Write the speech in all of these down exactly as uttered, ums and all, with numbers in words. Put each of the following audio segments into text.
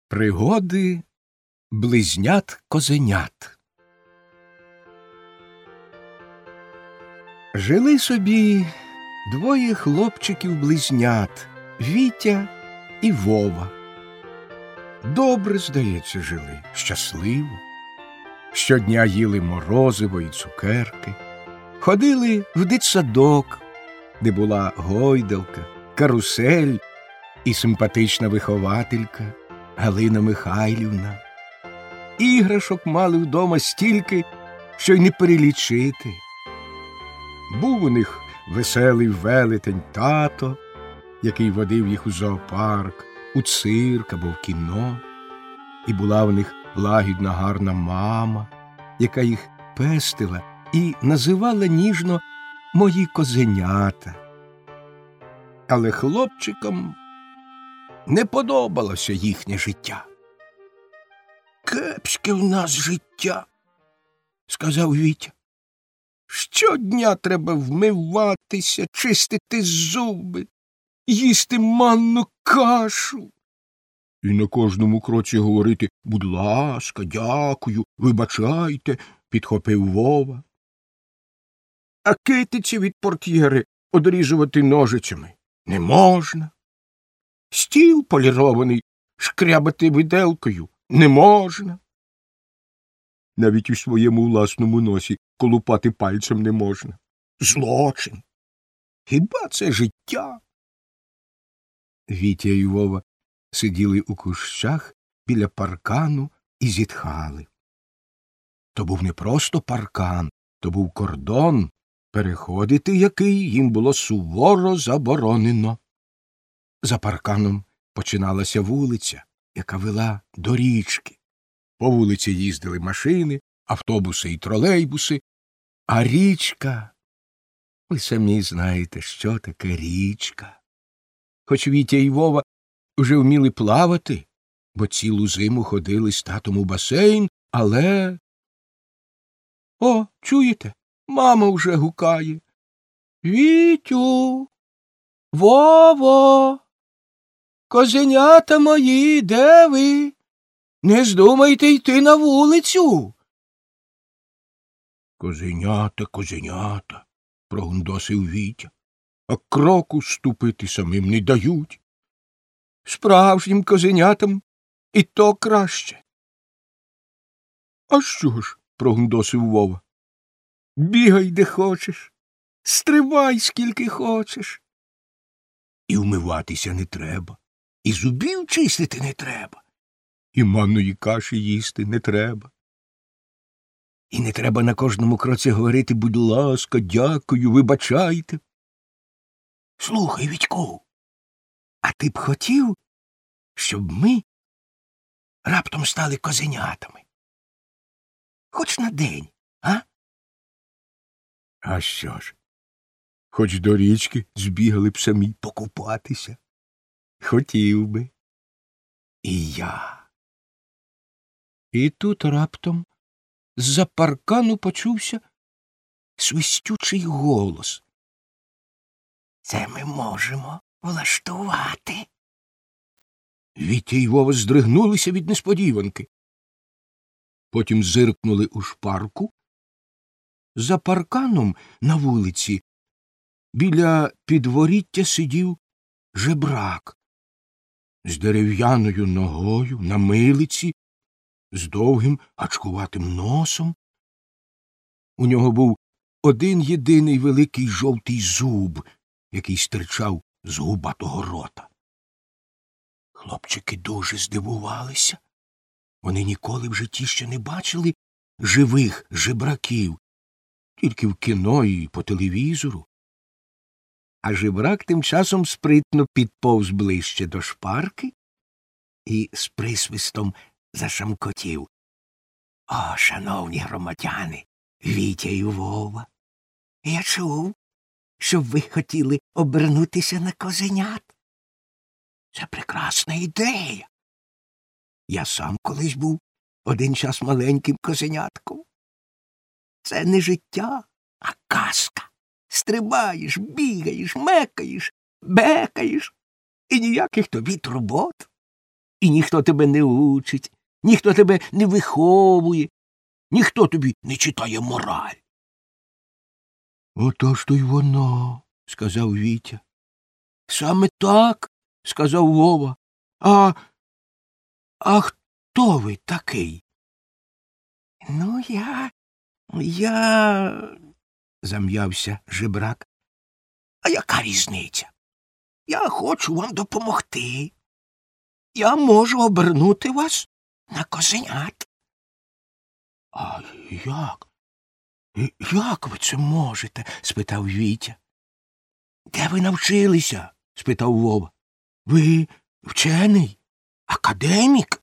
Пригоди близнят-козенят. Жили собі двоє хлопчиків-близнят – Вітя і Вова. Добре, здається, жили, щасливо. Щодня їли морозиво і цукерки, ходили в дитсадок, де була гойдалка, карусель і симпатична вихователька Галина Михайлівна. Іграшок мали вдома стільки, що й не перелічити. Був у них веселий велетень тато, який водив їх у зоопарк, у цирк або в кіно. І була в них лагідна гарна мама, яка їх пестила і називала ніжно «мої козенята». Але хлопчикам не подобалося їхнє життя. «Кепське в нас життя», – сказав Вітя. «Щодня треба вмиватися, чистити зуби, їсти манну кашу. І на кожному кроці говорити «будь ласка, дякую, вибачайте», – підхопив Вова. А китиці від портьєри одрізувати ножицями не можна. Стіл полірований шкрябати виделкою не можна. Навіть у своєму власному носі колупати пальцем не можна. Злочин. Хіба це життя? Вітя і Вова сиділи у кущах біля паркану і зітхали. То був не просто паркан, то був кордон, переходити який їм було суворо заборонено. За парканом починалася вулиця, яка вела до річки. По вулиці їздили машини, автобуси і тролейбуси, а річка... Ви самі знаєте, що таке річка. Хоч Вітя і Вова вже вміли плавати, бо цілу зиму ходили з татом у басейн, але... О, чуєте? Мама вже гукає. «Вітю! Вово! Козенята мої, де ви? Не здумайте йти на вулицю!» «Козенята, козенята!» – прогундосив Вітя. «А кроку ступити самим не дають. Справжнім козенятам і то краще». «А що ж?» – прогундосив Вова. «Бігай, де хочеш, стрибай, скільки хочеш. І вмиватися не треба, і зубів чистити не треба, і манної каші їсти не треба. І не треба на кожному кроці говорити «будь ласка, дякую, вибачайте». Слухай, Вітьку, а ти б хотів, щоб ми раптом стали козенятами? Хоч на день, а? А що ж? Хоч до річки збігали б самі покупатися. Хотів би. І я. І тут раптом з-за паркану почувся свистючий голос. «Це ми можемо влаштувати». Вітя й Вова здригнулися від несподіванки. Потім зиркнули у шпарку. За парканом на вулиці біля підворіття сидів жебрак з дерев'яною ногою на милиці, з довгим гачкуватим носом. У нього був один єдиний великий жовтий зуб, який стирчав з губатого рота. Хлопчики дуже здивувалися. Вони ніколи в житті ще не бачили живих жебраків, тільки в кіно і по телевізору. А жебрак тим часом спритно підповз ближче до шпарки і з присвистом зашамкотів. «О, шановні громадяни, Вітя і Вова, я чув, що ви хотіли обернутися на козенят. Це прекрасна ідея. Я сам колись був один час маленьким козенятком. Це не життя, а казка. Стрибаєш, бігаєш, мекаєш, бекаєш, і ніяких тобі турбот. і ніхто тебе не учить, ніхто тебе не виховує, ніхто тобі не читає мораль. Отож то й воно, сказав Вітя. Саме так, сказав Вова. А, а хто ви такий? Ну, я, я, зам'явся жебрак. А яка різниця? Я хочу вам допомогти. Я можу обернути вас на козенят. А як? Як ви це можете? Спитав Вітя. Де ви навчилися? Спитав Вова. Ви вчений? Академік?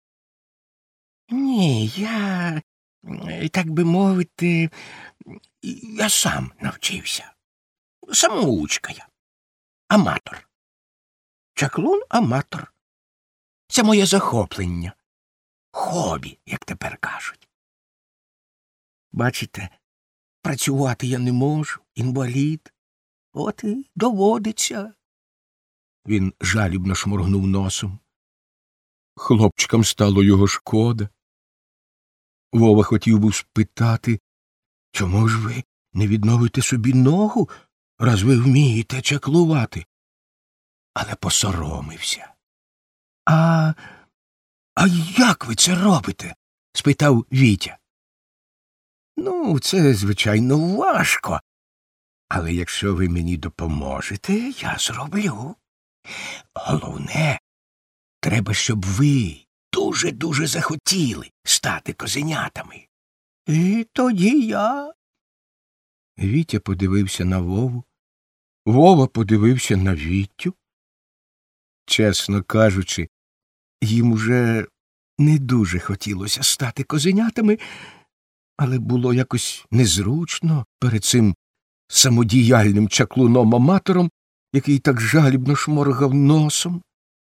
Ні, я, так би мовити, я сам навчився. Самоучка я. Аматор. Чаклун-аматор. Це моє захоплення. Хобі, як тепер кажуть. Бачите, працювати я не можу, інвалід. От і доводиться. Він жалібно шморгнув носом. Хлопчикам стало його шкода. Вова хотів був спитати, чому ж ви не відновите собі ногу, раз ви вмієте чаклувати? Але посоромився. А, а як ви це робите? Спитав Вітя. Ну, це, звичайно, важко. Але якщо ви мені допоможете, я зроблю. Головне, треба, щоб ви дуже-дуже захотіли стати козенятами. І тоді я. Вітя подивився на Вову. Вова подивився на Вітю. Чесно кажучи, їм уже не дуже хотілося стати козенятами, але було якось незручно перед цим самодіяльним чаклуном-аматором, який так жалібно шморгав носом.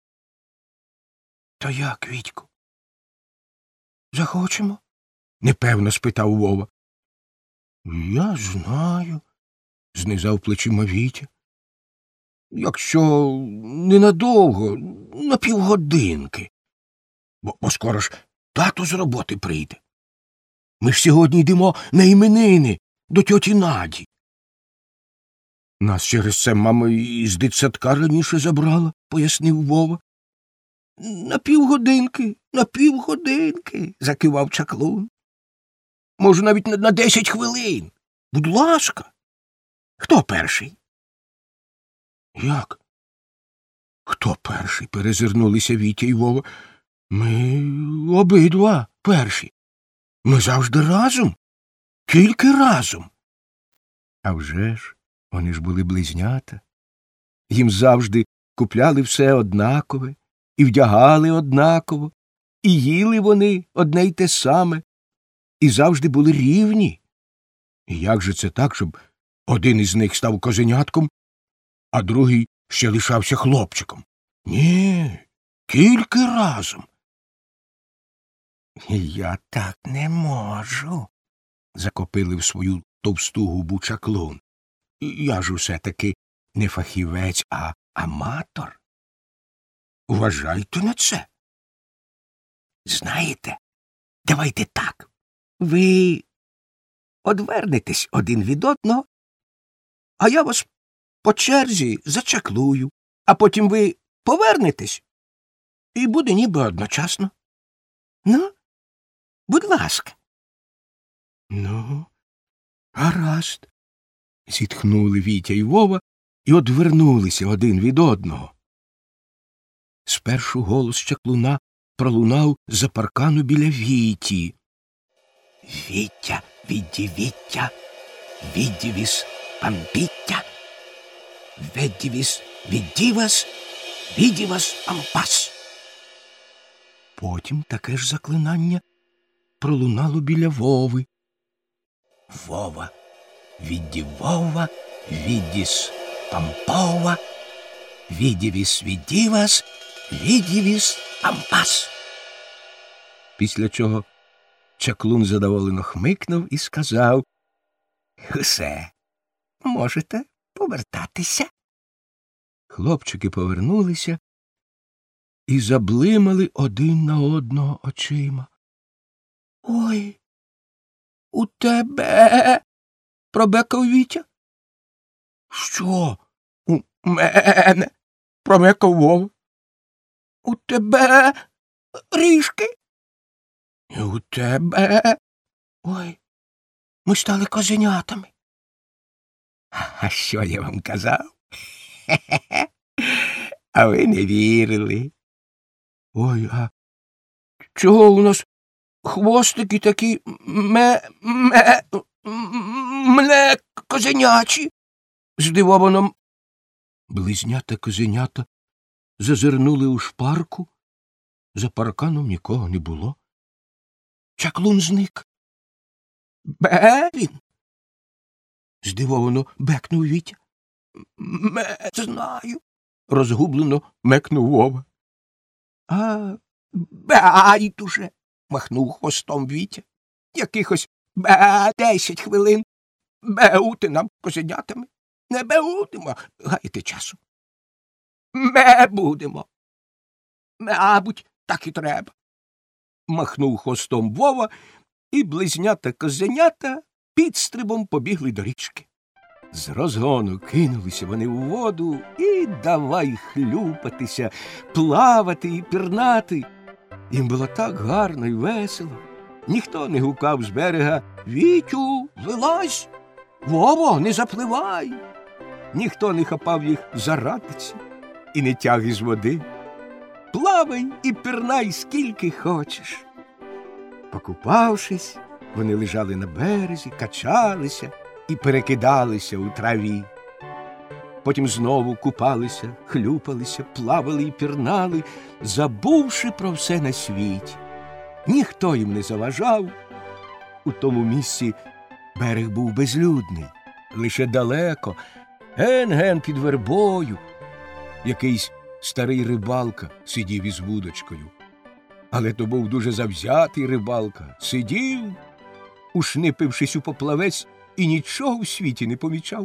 — То як, Вітьку? Захочемо? — непевно спитав Вова. — Я знаю, — знизав плечима Вітя. — Якщо ненадовго, на півгодинки. Бо, бо скоро ж тато з роботи прийде. Ми ж сьогодні йдемо на іменини до тьоті Наді. Нас через це мама із дитсадка раніше забрала, пояснив Вова. На півгодинки, на півгодинки, закивав чаклун. Може, навіть на, на десять хвилин. Будь ласка. Хто перший? Як? Хто перший? Перезирнулися Вітя і Вова. Ми обидва перші. Ми завжди разом. Тільки разом. А вже ж, вони ж були близнята. Їм завжди купляли все однакове, і вдягали однаково, і їли вони одне й те саме, і завжди були рівні. І як же це так, щоб один із них став козенятком, а другий ще лишався хлопчиком? Ні, тільки разом. Я так не можу, закопилив свою товсту губу чаклун. Я ж усе-таки не фахівець, а аматор. Вважайте на це. Знаєте, давайте так. Ви одвернетесь один від одного, а я вас по черзі зачаклую, а потім ви повернетесь, і буде ніби одночасно. Ну, будь ласка. Ну, гаразд, зітхнули Вітя і Вова і одвернулися один від одного. Спершу голос чаклуна пролунав з-за паркану біля Віті. Вітя, відді Віття, віддівіс пампіття, веддівіс віддівас, віддівас ампас. Потім таке ж заклинання пролунало біля Вови. Вова, відді Вова, віддіс пампова, віддівіс віддівас, віддівіс ампас. Після чого чаклун задоволено хмикнув і сказав: «Усе, можете повертатися». Хлопчики повернулися і заблимали один на одного очима. — Ой, у тебе, — пробекав Вітя. — Що? У мене, — промекав Вова. — У тебе ріжки? — І у тебе. Ой, ми стали козенятами. — А що я вам казав? Хе-хе-хе. А ви не вірили. — Ой, а чого у нас хвостики такі ме, ме, мле козенячі? Здивовано близнята-козенята зазирнули у шпарку. За парканом нікого не було. Чаклун зник. — Бе він? — здивовано бекнув Вітя. — Ме знаю, — розгублено мекнув Вова. — А байдуже, — махнув хвостом Вітя. — Якихось бе десять хвилин. Беути нам козенятами. Не беудемо, гаяти часу. Ме будемо. Мабуть, так і треба. Махнув хвостом Вова, і близнята-козенята підстрибом побігли до річки. З розгону кинулися вони у воду і давай хлюпатися, плавати і пірнати. Їм було так гарно і весело. Ніхто не гукав з берега: «Вітю, вилазь! Вово, не запливай!» Ніхто не хапав їх за ратиці і не тяг із води. Плавай і пірнай скільки хочеш. Покупавшись, вони лежали на березі, качалися і перекидалися у траві. Потім знову купалися, хлюпалися, плавали і пірнали, забувши про все на світі. Ніхто їм не заважав. У тому місці берег був безлюдний. Лише далеко, ген-ген під вербою, якийсь старий рибалка сидів із вудочкою. Але то був дуже завзятий рибалка. Сидів, ушнипившись у поплавець, і нічого в світі не помічав.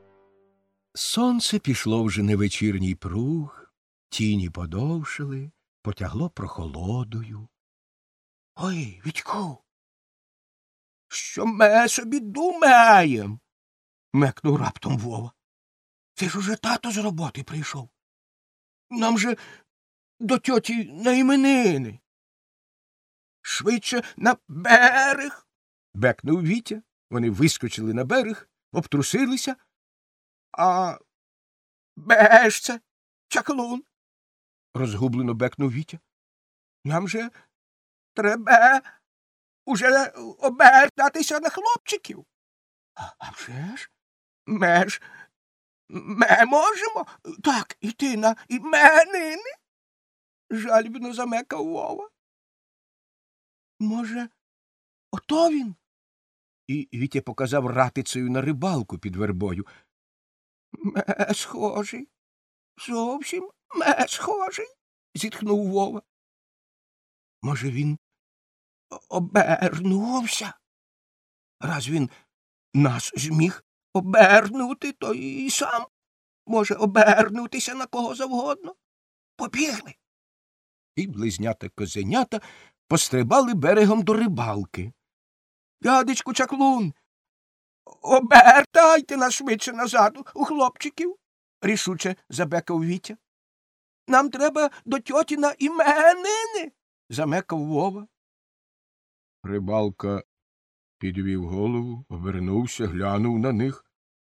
Сонце пішло вже на вечірній пруг, тіні подовшили, потягло прохолодою. — Ой, Вітьку, що ми собі думаєм? — мекнув раптом Вова. — Це ж уже тато з роботи прийшов. Нам же до тьоті на іменини. — Швидше на берег, — бекнув Вітя. Вони вискочили на берег, обтрусилися. — А де ж це, Чаклун? — розгублено бекнув Вітя. — Нам же треба уже обертатися на хлопчиків. — А вже ж? Ми ж ми можемо так іти на іменини? — жальбно замекав Вова. — Може, ото він? І Вітя показав ратицею на рибалку під вербою. — Ме схожий, зовсім ме схожий, — зітхнув Вова. — Може, він обернувся? Раз він нас зміг обернути, то і сам може обернутися на кого завгодно. Побігли. І близнята-козенята пострибали берегом до рибалки. — Дядечку Чаклун, обертайте нас швидше назад у хлопчиків, — рішуче забекав Вітя. — Нам треба до тьоті на іменини, — замекав Вова. Рибалка підвів голову, обернувся, глянув на них.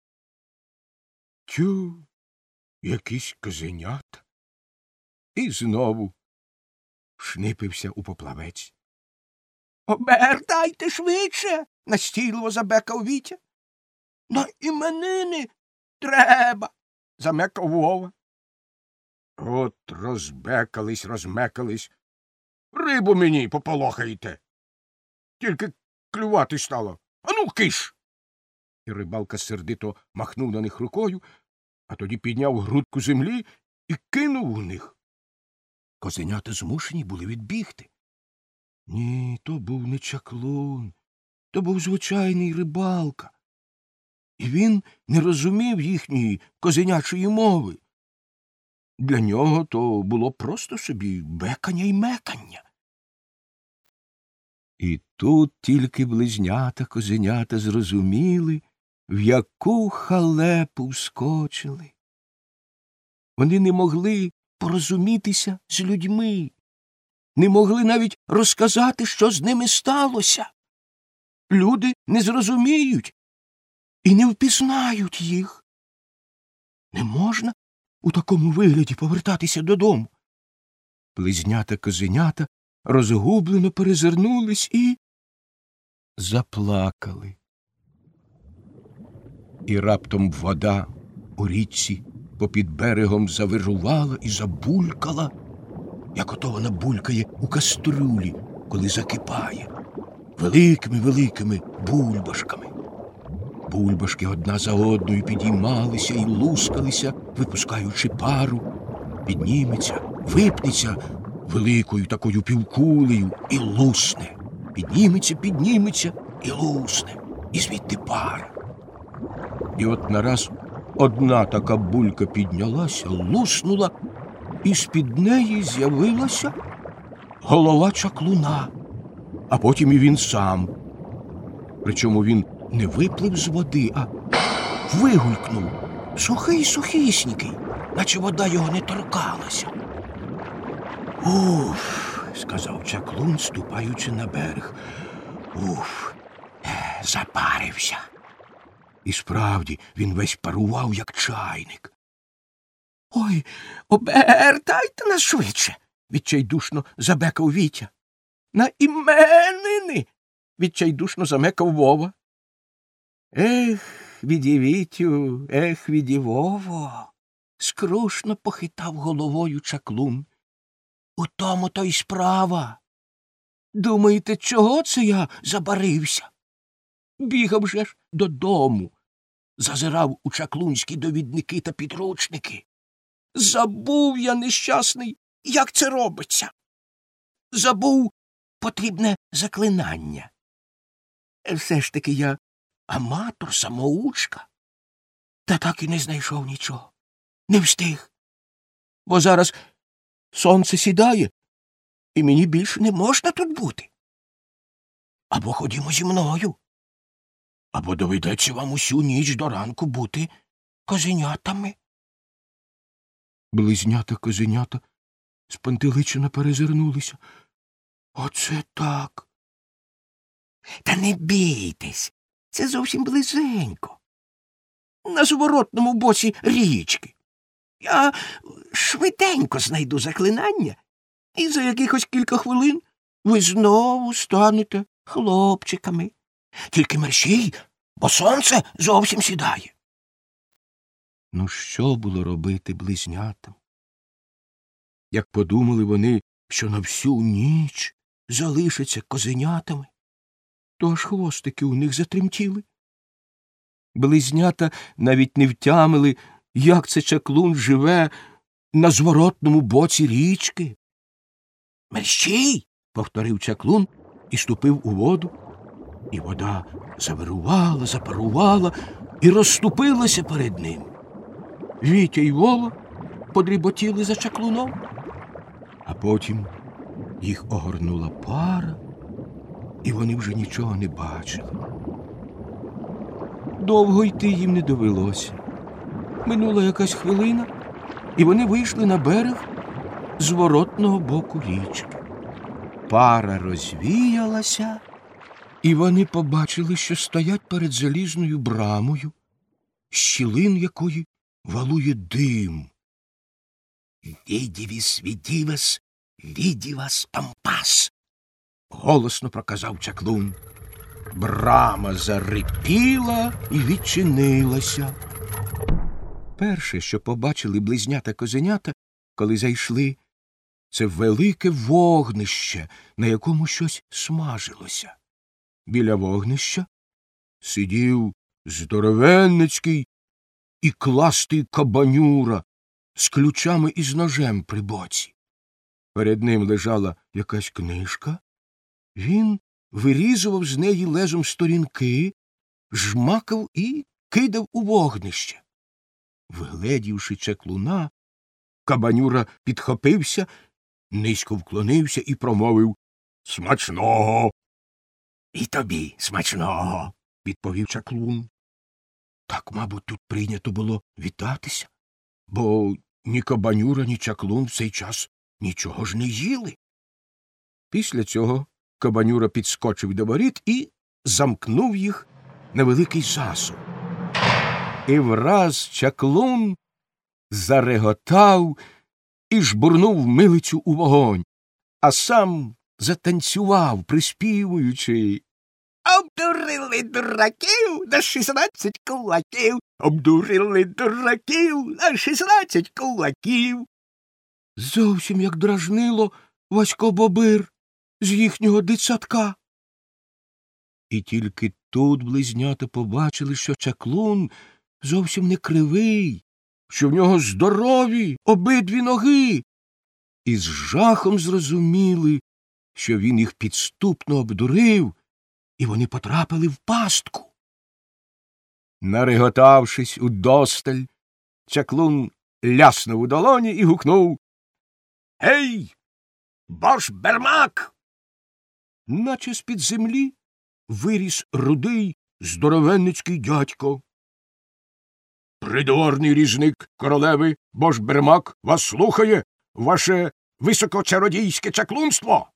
Тю, якісь козенята. І знову шнипився у поплавець. — Обертайте швидше, — настійливо забекав Вітя. — На іменини треба, — замекав Вова. От розбекались, розмекались. Рибу мені пополохаєте. Тільки клювати стало. Ану, киш! І рибалка сердито махнув на них рукою, а тоді підняв грудку землі і кинув у них. Козенята змушені були відбігти. Ні, то був не Чаклун, то був звичайний рибалка. І він не розумів їхньої козенячої мови. Для нього то було просто собі бекання й мекання. І тут тільки близнята-козенята зрозуміли, в яку халепу вскочили. Вони не могли порозумітися з людьми, не могли навіть розказати, що з ними сталося. Люди не зрозуміють і не впізнають їх. Не можна у такому вигляді повертатися додому. Близнята-козенята розгублено перезирнулись і заплакали. І раптом вода у річці попід берегом завирувала і забулькала, як ото вона булькає у кастрюлі, коли закипає, великими-великими бульбашками. Бульбашки одна за одною підіймалися і лускалися, випускаючи пару. Підніметься, випнеться великою такою півкулею і лусне. Підніметься, підніметься і лусне. І звідти пара. І от нараз одна така булька піднялася, луснула, і з-під неї з'явилася голова чаклуна, а потім і він сам. Причому він не виплив з води, а вигулькнув, сухий-сухісінький, наче вода його не торкалася. «Уф», – сказав чаклун, ступаючи на берег. «Уф, запарився». І справді він весь парував, як чайник. «Ой, обертайте нас швидше», – відчайдушно забекав Вітя. «На іменини», – відчайдушно замекав Вова. «Ех, віді Вітю, ех, віді Вово», – скрушно похитав головою чаклун. «У тому-то й справа. Думаєте, чого це я забарився? Бігав же ж додому, зазирав у чаклунські довідники та підручники. Забув я, нещасний, як це робиться. Забув потрібне заклинання. Все ж таки я аматор-самоучка. Та так і не знайшов нічого. Не встиг. Бо зараз сонце сідає, і мені більше не можна тут бути. Або ходімо зі мною, або доведеться вам усю ніч до ранку бути козенятами». Близнята-козенята спантеличено перезирнулися. «Оце так». «Та не бійтесь, це зовсім близенько. На зворотному боці річки. Я швиденько знайду заклинання, і за якихось кілька хвилин ви знову станете хлопчиками. Тільки мерщій, бо сонце зовсім сідає». Ну, що було робити близнятам? Як подумали вони, що на всю ніч залишаться козенятами, то аж хвостики у них затремтіли. Близнята навіть не втямили, як це чаклун живе на зворотному боці річки. «Мерщій!» – повторив чаклун і ступив у воду. І вода завирувала, запарувала і розступилася перед ним. Вітя й Вова подріботіли за чаклуном, а потім їх огорнула пара, і вони вже нічого не бачили. Довго йти їм не довелося. Минула якась хвилина, і вони вийшли на берег зворотного боку річки. Пара розвіялася, і вони побачили, що стоять перед залізною брамою, з щілин якої валує дим. «Відівіс, відівес, відівас пампас», – голосно проказав чаклун. Брама зарипіла і відчинилася. Перше, що побачили близнята-козенята, коли зайшли, це велике вогнище, на якому щось смажилося. Біля вогнища сидів здоровенницький і кластий кабанюра з ключами і з ножем при боці. Перед ним лежала якась книжка. Він вирізував з неї лезом сторінки, жмакав і кидав у вогнище. Вгледівши чаклуна, Кабанюра підхопився, низько вклонився і промовив: «Смачного!» «І тобі смачного!» – відповів чаклун. Так, мабуть, тут прийнято було вітатися, бо ні Кабанюра, ні чаклун в цей час нічого ж не їли. Після цього Кабанюра підскочив до воріт і замкнув їх на великий засув. І враз чаклун зареготав і жбурнув милицю у вогонь, а сам затанцював, приспівуючи: «Обдурили дураків на шістнадцять кулаків! Обдурили дураків на шістнадцять кулаків!» Зовсім як дражнило Васько Бобир з їхнього дитсадка. І тільки тут близнята побачили, що чаклун зовсім не кривий, що в нього здорові обидві ноги, і з жахом зрозуміли, що він їх підступно обдурив, і вони потрапили в пастку. Нареготавшись удосталь, чаклун ляснув у долоні і гукнув: «Гей, Бош-Бермак!» Наче з-під землі виріс рудий здоровенницький дядько. «Придворний різник королеви Бош-Бермак вас слухає, ваше високочародійське чаклунство!»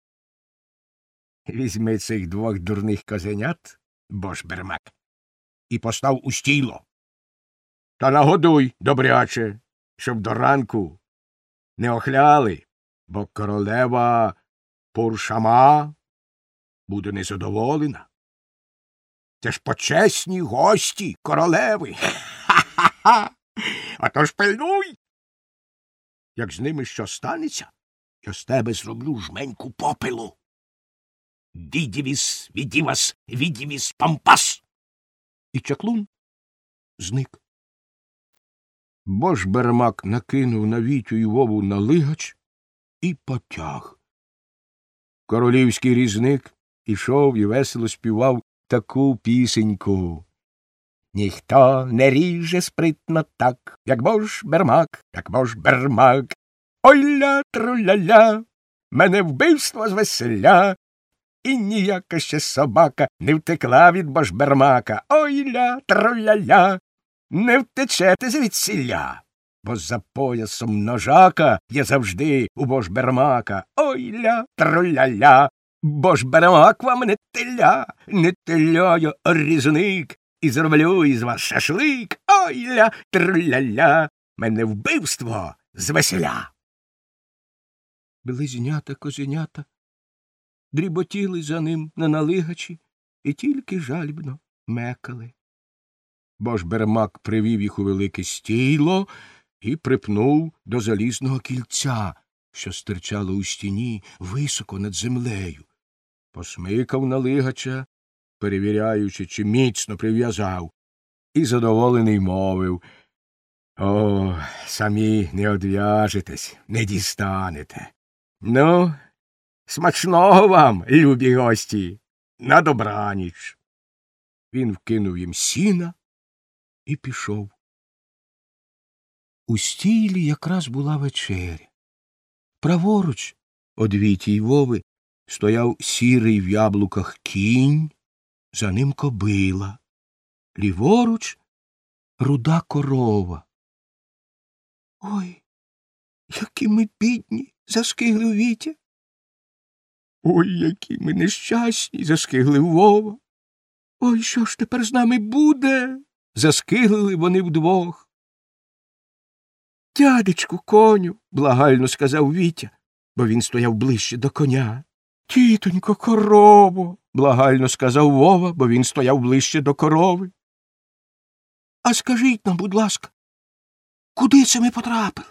«Візьми цих двох дурних козенят, Бош-Бермак, і постав у стіло. Та нагодуй добряче, щоб до ранку не охляли, бо королева Пуршама буде незадоволена. Це ж почесні гості королеви. Ха-ха-ха! А то ж пильнуй! Як з ними що станеться, я з тебе зроблю жменьку попелу. Дідівіс, відівас, відівіс, пампас!» І чаклун зник. Бош-Бермак накинув на Вітю й Вову налигач і потяг. Королівський різник ішов і весело співав таку пісеньку: «Ніхто не ріже спритно так, як Бош-Бермак, як Бош-Бермак. Ой-ля-тру-ля-ля, мене вбивство звеселя, і ніяка ще собака не втекла від Бош-Бермака. Ой-ля-тру-ля-ля, не втечете звідсіля, бо за поясом ножака є завжди у Бош-Бермака. Ой-ля-тру-ля-ля, Бош-Бермак вам не теля, не теля я різник, і зроблю із вас шашлик. Ой-ля-тру-ля-ля, мене вбивство звеселя!» Близнята-козенята дріботіли за ним на налигачі і тільки жальбно мекали. Бош-Бермак привів їх у велике стійло і припнув до залізного кільця, що стирчало у стіні високо над землею. Посмикав налигача, перевіряючи, чи міцно прив'язав, і задоволений мовив: «О, самі не одв'яжетесь, не дістанете. Ну, смачного вам, любі гості, на добраніч!» Він вкинув їм сіна і пішов. У стілі якраз була вечеря. Праворуч од Віті й Вови стояв сірий в яблуках кінь, за ним кобила, ліворуч руда корова. «Ой, які ми бідні!» – заскиглив Вітя. «Ой, які ми нещасні!» – заскиглив Вова. «Ой, що ж тепер з нами буде?» – заскиглили вони вдвох. «Дядечку коню!» – благально сказав Вітя, бо він стояв ближче до коня. «Тітонько корово!» – благально сказав Вова, бо він стояв ближче до корови. «А скажіть нам, будь ласка, куди це ми потрапили?»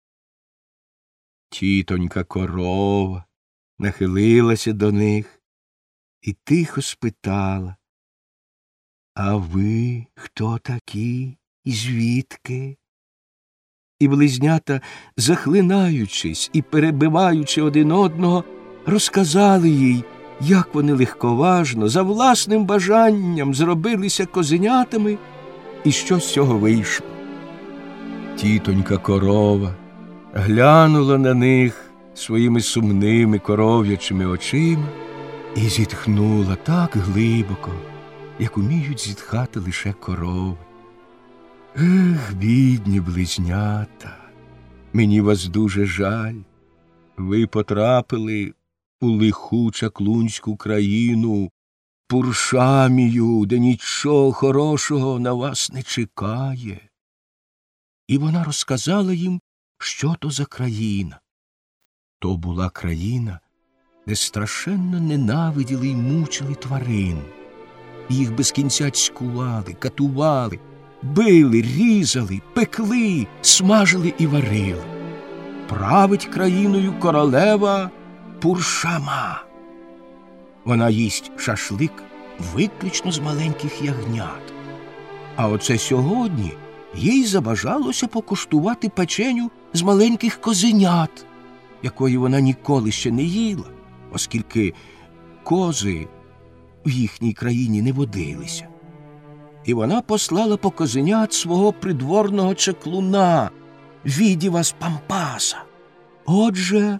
Тітонька корова нахилилася до них і тихо спитала: «А ви хто такі і звідки?» І близнята, захлинаючись і перебиваючи один одного, розказали їй, як вони легковажно, за власним бажанням зробилися козенятами і що з цього вийшло. Тітонька корова глянула на них своїми сумними коров'ячими очима і зітхнула так глибоко, як уміють зітхати лише корови. Ех, бідні близнята, мені вас дуже жаль. Ви потрапили у лиху чаклунську країну, Пуршамію, де нічого хорошого на вас не чекає. І вона розказала їм, що то за країна. То була країна, де страшенно ненавиділи й мучили тварин. Їх без кінця цькували, катували, били, різали, пекли, смажили і варили. Править країною королева Пуршама. Вона їсть шашлик виключно з маленьких ягнят. А оце сьогодні їй забажалося покуштувати печеню з маленьких козенят, якої вона ніколи ще не їла, оскільки кози в їхній країні не водилися. І вона послала по козенят свого придворного чаклуна, Відіва з Пампаса. Отже,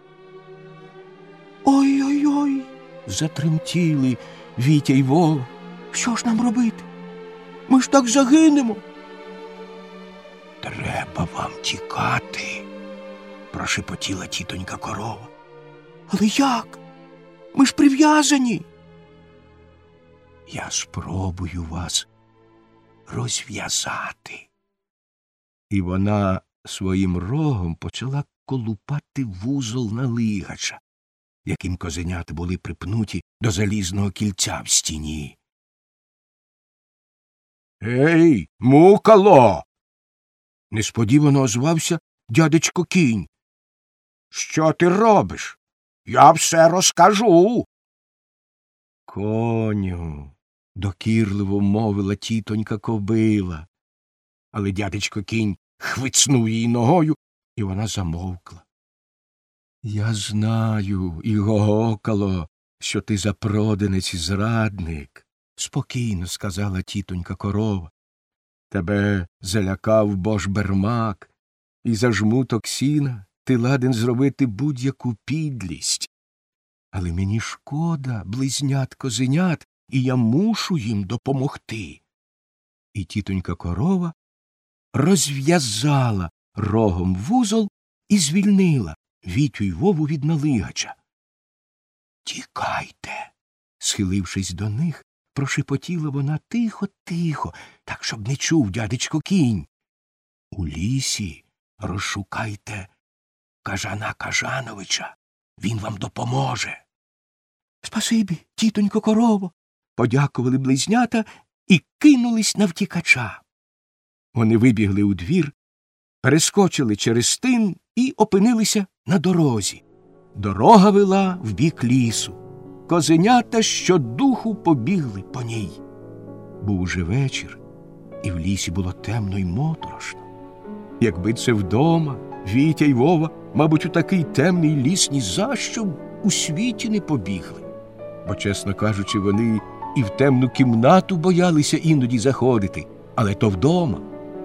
ой-ой-ой, затремтіли Вітя й Вова. Що ж нам робити? Ми ж так загинемо. Треба вам тікати, прошепотіла тітонька корова. Але як? Ми ж прив'язані. Я спробую вас розв'язати. І вона своїм рогом почала колупати вузол на лигача, яким козенята були припнуті до залізного кільця в стіні. Ей, мукало! Несподівано озвався дядечко кінь. Що ти робиш? Я все розкажу. Коню, докірливо мовила тітонька кобила. Але дядечко кінь хвицнув її ногою, і вона замовкла. Я знаю, і гогокало, що ти запроданець і зрадник, спокійно сказала тітонька корова. Тебе залякав бож Бермак, і за жмуток сіна ти ладен зробити будь-яку підлість. Але мені шкода близнят-козенят, і я мушу їм допомогти. І тітонька корова розв'язала рогом вузол і звільнила Вітю й Вову від налигача. Тікайте, схилившись до них, прошепотіла вона тихо-тихо, так, щоб не чув дядечко кінь. У лісі розшукайте Кажана Кажановича, він вам допоможе. Спасибі, тітонько корово, подякували близнята і кинулись на втікача. Вони вибігли у двір, перескочили через тин і опинилися на дорозі. Дорога вела в бік лісу. Козенята щодуху побігли по ній. Був уже вечір, і в лісі було темно й моторошно. Якби це вдома, Вітя й Вова, мабуть, у такий темний ліс ні за що б у світі не побігли. Бо, чесно кажучи, вони і в темну кімнату боялися іноді заходити, але то вдома.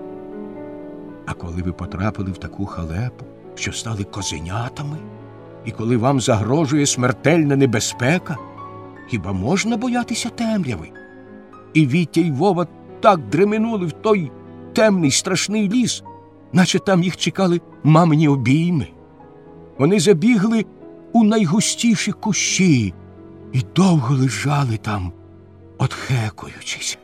А коли ви потрапили в таку халепу, що стали козенятами, і коли вам загрожує смертельна небезпека, хіба можна боятися темряви? І Вітя й Вова так дременули в той темний страшний ліс, наче там їх чекали мамині обійми. Вони забігли у найгустіші кущі і довго лежали там, отхекуючись.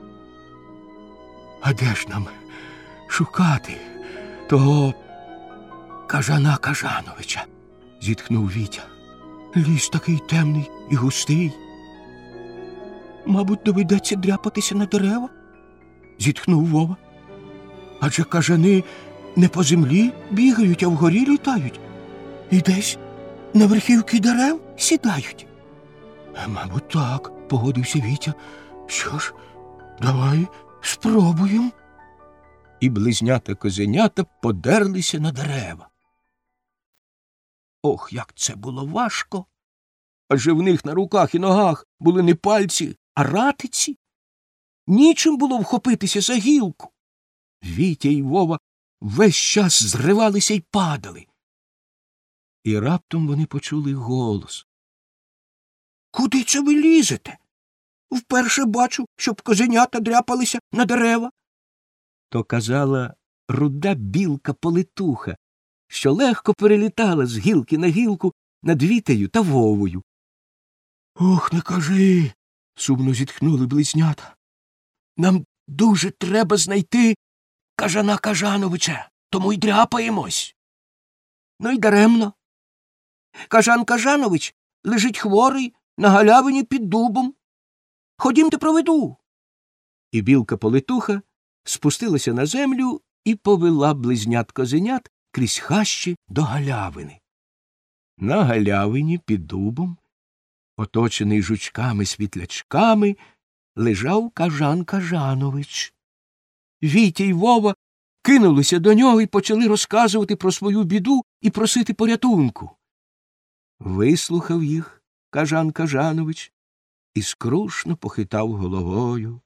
А де ж нам шукати того Кажана Кажановича? Зітхнув Вітя. Ліс такий темний і густий. Мабуть, доведеться дряпатися на дерева? Зітхнув Вова. Адже кажани не по землі бігають, а вгорі літають. І десь на верхівки дерев сідають. Мабуть, так, погодився Вітя. Що ж, давай спробуємо. І близнята-козенята подерлися на дерева. Ох, як це було важко! Адже в них на руках і ногах були не пальці, а ратиці. Нічим було вхопитися за гілку. Вітя й Вова весь час зривалися й падали. І раптом вони почули голос. «Куди це ви лізете? Вперше бачу, щоб козенята дряпалися на дерева». То казала руда білка-полетуха, що легко перелітала з гілки на гілку над Вітею та Вовою. «Ох, не кажи!» — сумно зітхнули близнята. «Нам дуже треба знайти Кажана Кажановича, тому й дряпаємось». «Ну й даремно. Кажан Кажанович лежить хворий на галявині під дубом. Ходімте проведу». І білка-полетуха спустилася на землю і повела близнят-козенят крізь хащі до галявини. На галявині під дубом, оточений жучками-світлячками, лежав Кажан Кажанович. Вітя й Вова кинулися до нього і почали розказувати про свою біду і просити порятунку. Вислухав їх Кажан Кажанович і скрушно похитав головою.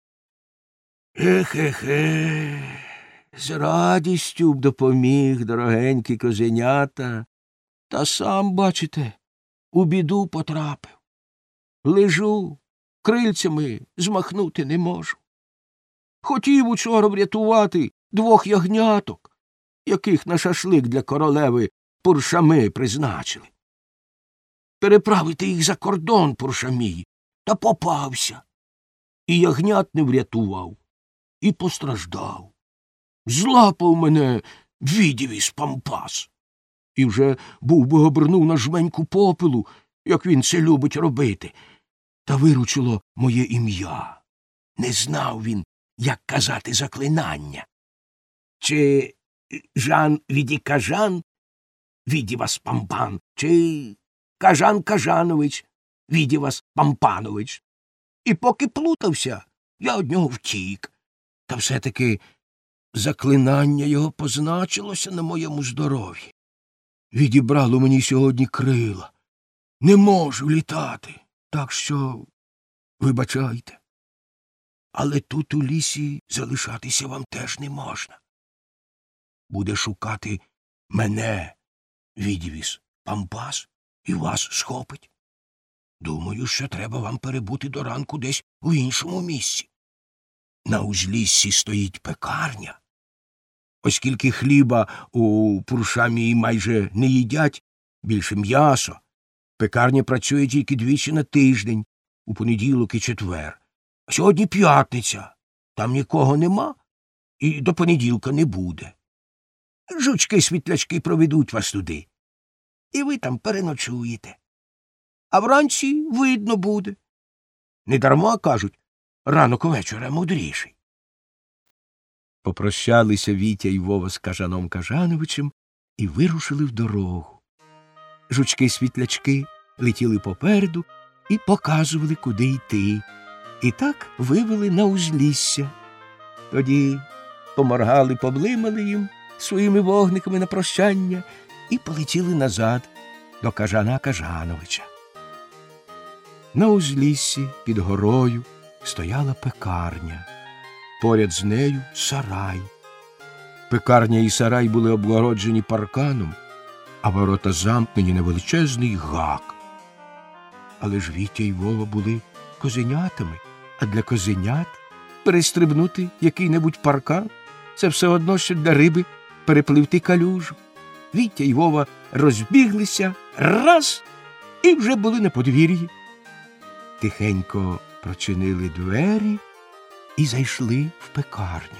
«Ех-ех-ех, з радістю б допоміг, дорогенькі козенята, та сам, бачите, у біду потрапив. Лежу, крильцями змахнути не можу. Хотів учора врятувати двох ягняток, яких на шашлик для королеви Пуршами призначили. Переправити їх за кордон Пуршамії, та попався. І ягнят не врятував, і постраждав. Злапав мене відівіс Пампас. І вже був би обернув на жменьку попелу, як він це любить робити. Та виручило моє ім'я. Не знав він, як казати заклинання. Чи Жан віді Кажан, віді вас Пампан, чи Кажан Кажанович, віді вас Пампанович. І поки плутався, я од нього втік. Та все-таки заклинання його позначилося на моєму здоров'ї. Відібрало мені сьогодні крила. Не можу літати, так що вибачайте. Але тут у лісі залишатися вам теж не можна. Буде шукати мене, відівіс Пампас, і вас схопить. Думаю, що треба вам перебути до ранку десь у іншому місці. На узліссі стоїть пекарня. Оскільки хліба у Пуршамії майже не їдять, більше м'ясо, пекарня працює тільки двічі на тиждень, у понеділок і четвер. А сьогодні п'ятниця, там нікого нема, і до понеділка не буде. Жучки-світлячки проведуть вас туди, і ви там переночуєте. А вранці видно буде. Недарма, кажуть, ранок увечора мудріший. Попрощалися Вітя й Вова з Кажаном Кажановичем і вирушили в дорогу. Жучки-світлячки летіли попереду і показували, куди йти. І так вивели на узлісся. Тоді поморгали, поблимали їм своїми вогниками на прощання і полетіли назад до Кажана Кажановича. На узліссі під горою стояла пекарня. Поряд з нею сарай. Пекарня і сарай були обгороджені парканом, а ворота замкнені на величезний гак. Але ж Вітя й Вова були козенятами, а для козенят перестрибнути який-небудь паркан – це все одно, що для риби перепливти калюжу. Вітя й Вова розбіглися раз і вже були на подвір'ї. Тихенько прочинили двері і зайшли в пекарню.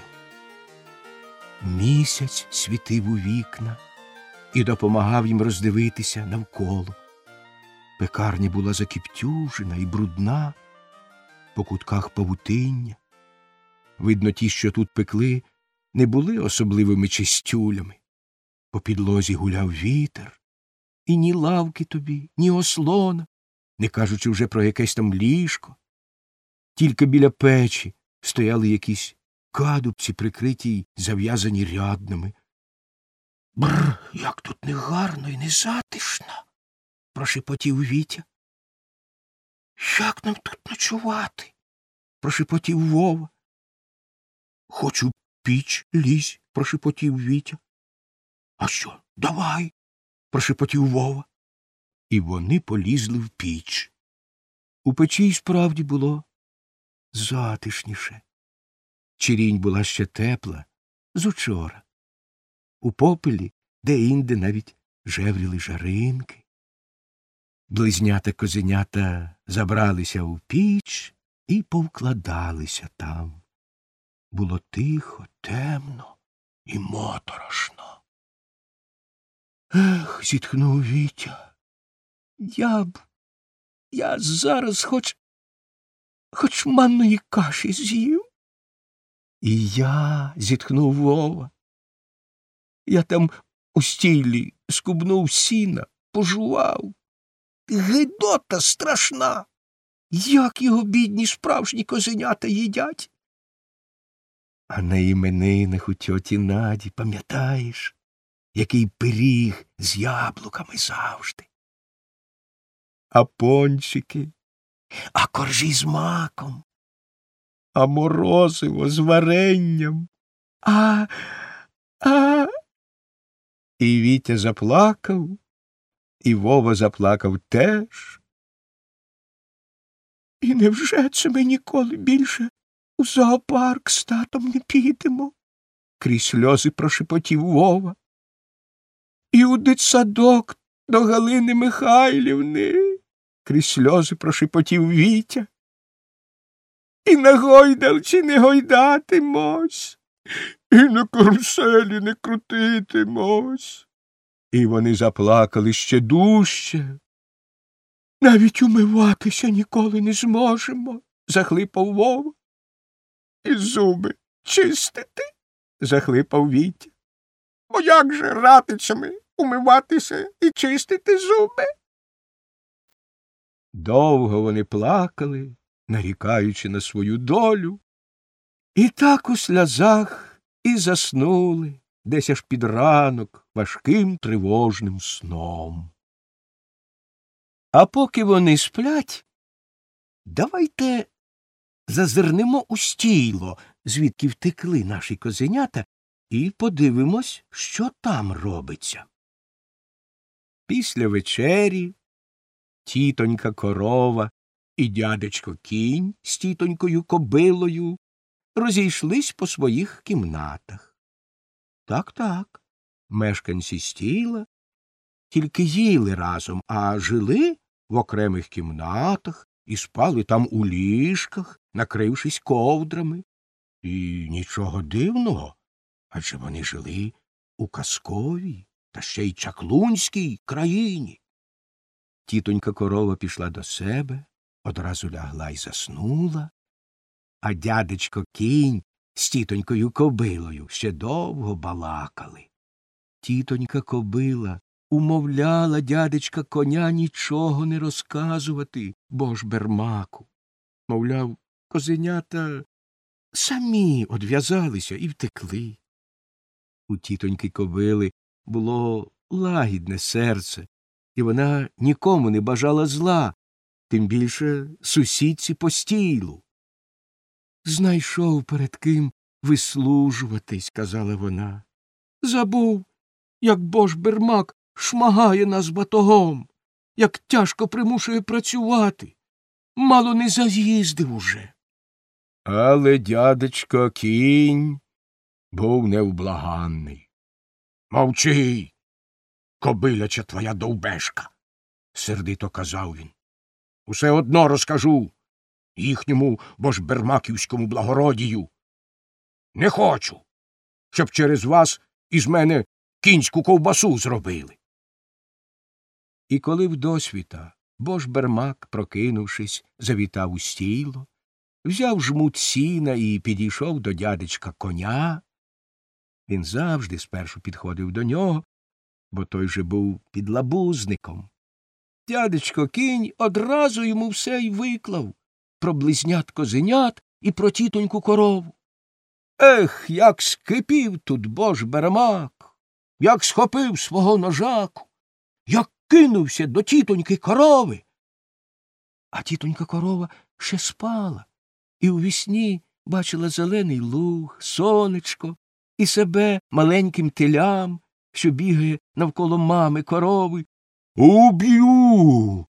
Місяць світив у вікна і допомагав їм роздивитися навколо. Пекарня була закіптюжена і брудна, по кутках павутиння. Видно, ті, що тут пекли, не були особливими чистюлями. По підлозі гуляв вітер, і ні лавки тобі, ні ослона, не кажучи вже про якесь там ліжко. Тільки біля печі стояли якісь кадубці, прикриті й зав'язані ряднами. «Бррр, як тут негарно і незатишно!» – прошепотів Вітя. «Як нам тут ночувати?» – прошепотів Вова. «Хоч у піч лізь», – прошепотів Вітя. «А що, давай», прошепотів Вова. І вони полізли в піч. У печі й справді було затишніше. Чирінь була ще тепла з учора. У попелі де-інде навіть жевріли жаринки. Близнята-козенята забралися у піч і повкладалися там. Було тихо, темно і моторошно. Ех, зітхнув Вітя. Я б, я зараз хоч, хоч манної каші з'їв. І я, зітхнув Вова. Я там у стілі скубнув сіна, пожував. Гидота страшна! Як його бідні справжні козенята їдять? А на іменинах у тьоті Наді, пам'ятаєш, який пиріг з яблуками завжди? А пончики, а коржі з маком, а морозиво з варенням, а, а... І Вітя заплакав, і Вова заплакав теж. І невже це ми ніколи більше у зоопарк з татом не підемо? Крізь сльози прошепотів Вова. І у дитсадок до Галини Михайлівни, крізь сльози прошепотів Вітя. І на гойдалці не гойдатимось, і на каруселі не крутитимось. І вони заплакали ще дужче. Навіть умиватися ніколи не зможемо, захлипав Вова. І зуби чистити, захлипав Вітя. Бо як же ратицями умиватися і чистити зуби? Довго вони плакали, нарікаючи на свою долю, і так у сльозах і заснули, десь аж під ранок, важким тривожним сном. А поки вони сплять, давайте зазирнемо у стійло, звідки втекли наші козенята, і подивимось, що там робиться. Після вечері тітонька корова і дядечко кінь з тітонькою кобилою розійшлись по своїх кімнатах. Так-так, мешканці стійла тільки їли разом, а жили в окремих кімнатах і спали там у ліжках, накрившись ковдрами. І нічого дивного, адже вони жили у казковій та ще й чаклунській країні. Тітонька корова пішла до себе, одразу лягла й заснула, а дядечко кінь з тітонькою кобилою ще довго балакали. Тітонька кобила умовляла дядечка коня нічого не розказувати, бо ж бермаку. Мовляв, козенята самі одв'язалися і втекли. У тітоньки кобили було лагідне серце, і вона нікому не бажала зла, тим більше сусідці по стійлу. Знайшов перед ким вислужуватись, казала вона. Забув, як бож бермак шмагає нас батогом, як тяжко примушує працювати. Мало не заїздив уже. Але дядечко кінь був невблаганний. Мовчи, кобиляча твоя довбешка, сердито казав він. Усе одно розкажу їхньому божбермаківському благородію. Не хочу, щоб через вас із мене кінську ковбасу зробили. І коли вдосвіта божбермак, прокинувшись, завітав у стійло, взяв жмут сіна і підійшов до дядечка коня, він завжди спершу підходив до нього, бо той же був підлабузником. Дядечко кінь одразу йому все й виклав про близнят козенят і про тітоньку корову. Ех, як скипів тут божбермак, як схопив свого ножаку, як кинувся до тітоньки корови. А тітонька корова ще спала і у вісні бачила зелений луг, сонечко і себе маленьким телям, що бігає навколо мами, корови. «Уб'ю!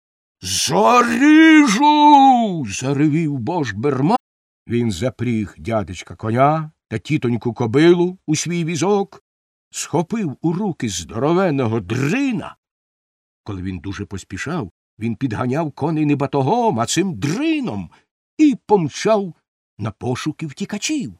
Заріжу!» – заревів Божбермак. Він запріг дядечка коня та тітоньку кобилу у свій візок, схопив у руки здоровенного дрина. Коли він дуже поспішав, він підганяв коней не батогом, а цим дрином і помчав на пошуки втікачів.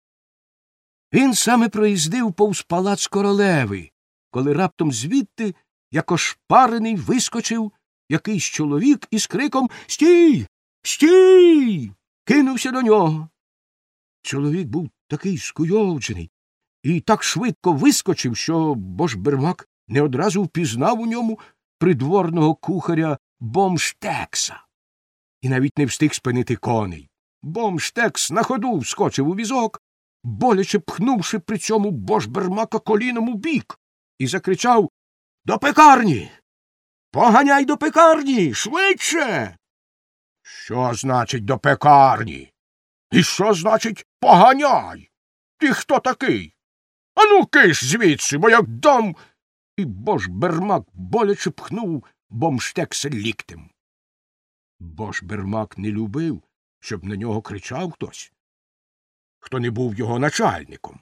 Він саме проїздив повз палац королеви, коли раптом звідти, як ошпарений, вискочив якийсь чоловік із криком «Стій! Стій!» кинувся до нього. Чоловік був такий скуйовджений і так швидко вискочив, що Божбермак не одразу впізнав у ньому придворного кухаря Бомштекса і навіть не встиг спинити коней. Бомштекс на ходу вскочив у візок, боляче пхнувши при цьому Божбермака коліном у бік, і закричав «До пекарні! Поганяй до пекарні! Швидше!» «Що значить до пекарні? І що значить поганяй? Ти хто такий? Ану киш звідси, бо як дам!» І Божбермак боляче пхнув Бомштекса ліктем. Божбермак не любив, щоб на нього кричав хтось, хто не був його начальником.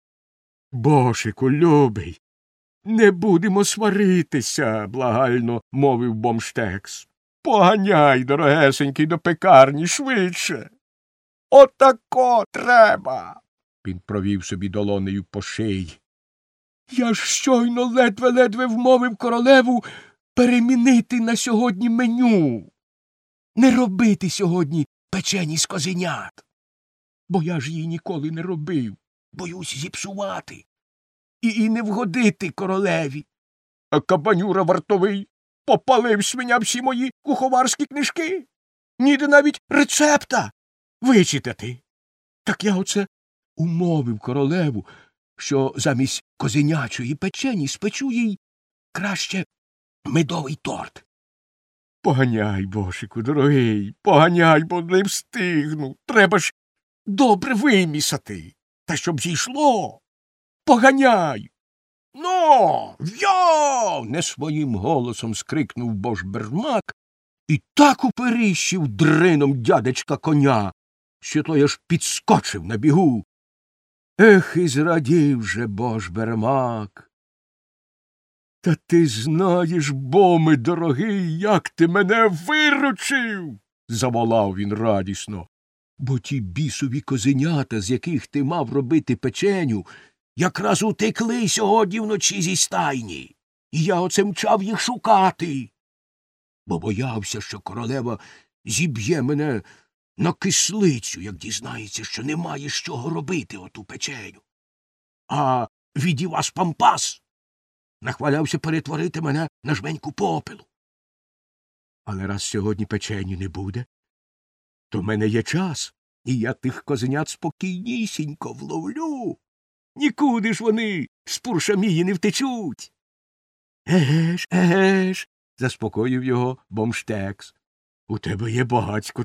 «Бошику, любий, не будемо сваритися», – благально мовив Бомштекс. «Поганяй, дорогесенький, до пекарні швидше». «Отако треба», – він провів собі долонею по шиї. «Я ж щойно ледве-ледве вмовив королеву перемінити на сьогодні меню, не робити сьогодні печені з козенят. Бо я ж її ніколи не робив, боюсь зіпсувати і, і не вгодити королеві. А кабанюра вартовий попалив свиня всі мої куховарські книжки. Ніде навіть рецепта вичитати. Так я оце умовив королеву, що замість козенячої печені спечу їй краще медовий торт. Поганяй, Бошику, дорогий, поганяй, бо не встигну. Треба ж добре вимісати, та щоб зійшло. Поганяй. Ну, в'йо! Не своїм голосом скрикнув Божбермак і так уперіщив дрином дядечка коня, що той аж підскочив на бігу. Ех, і зрадів же Божбермак. Та ти знаєш, боми, дорогий, як ти мене виручив, заволав він радісно. Бо ті бісові козенята, з яких ти мав робити печеню, якраз утекли сьогодні вночі зі стайні, і я оце мчав їх шукати. Бо боявся, що королева зіб'є мене на кислицю, як дізнається, що немає з чого робити оту печеню. А Відівас Пампас нахвалявся перетворити мене на жменьку попелу. Але раз сьогодні печені не буде, то в мене є час, і я тих козенят спокійнісінько вловлю. Нікуди ж вони з Пуршамії не втечуть. Еге ж, еге ж, заспокоїв його Бомштекс. У тебе є багацько.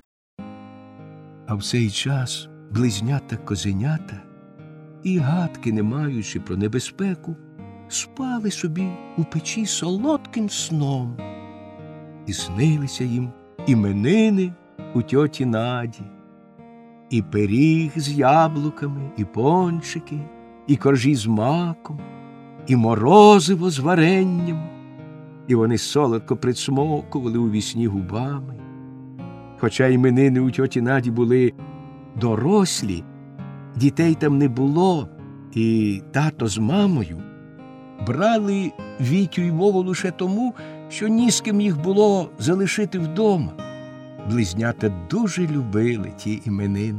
А в цей час близнята-козенята, і гадки не маючи про небезпеку, спали собі у печі солодким сном. І снилися їм іменини у тьоті Наді, і пиріг з яблуками, і пончики, і коржі з маком, і морозиво з варенням, і вони солодко присмокували у вісні губами. Хоча іменини у тьоті Наді були дорослі, дітей там не було, і тато з мамою брали Вітю й Вову лише тому, що ні з ким їх було залишити вдома. Близнята дуже любили ті іменини.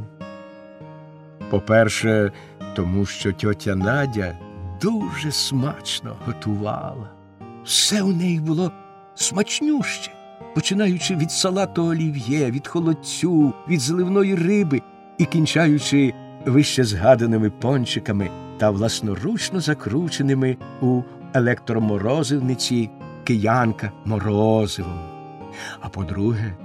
По-перше, тому що тьотя Надя дуже смачно готувала. Все у неї було смачнюще, починаючи від салату олів'є, від холодцю, від зливної риби і кінчаючи вище згаданими пончиками та власноручно закрученими у електроморозивниці киянка морозивом. А по-друге,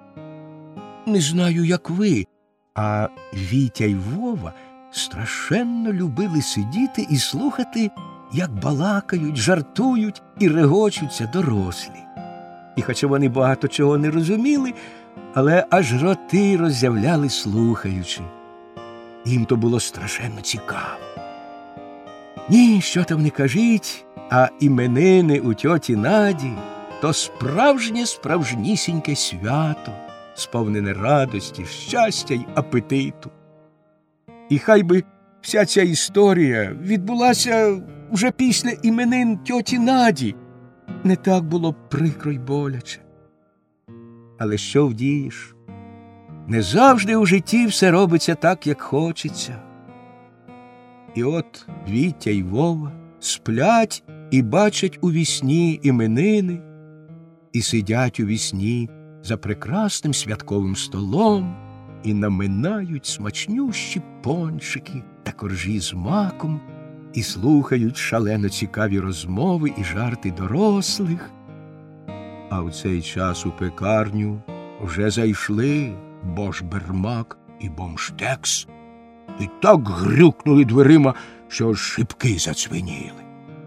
не знаю, як ви, а Вітя й Вова страшенно любили сидіти і слухати як балакають, жартують і регочуться дорослі. І хоча вони багато чого не розуміли, але аж роти роззявляли, слухаючи. Їм то було страшенно цікаво. Ні, що там не кажіть, а іменини у тьоті Наді – то справжнє справжнісіньке свято, сповнене радості, щастя й апетиту. І хай би вся ця історія відбулася вже після іменин тьоті Наді, не так було б прикро й боляче. Але що вдієш? Не завжди у житті все робиться так, як хочеться. І от Вітя й Вова сплять і бачать у вісні іменини, і сидять у вісні за прекрасним святковим столом і наминають смачнющі пончики та коржі з маком, і слухають шалено цікаві розмови і жарти дорослих. А в цей час у пекарню вже зайшли Божбермак і Бомштекс, і так грюкнули дверима, що шибки зацвеніли.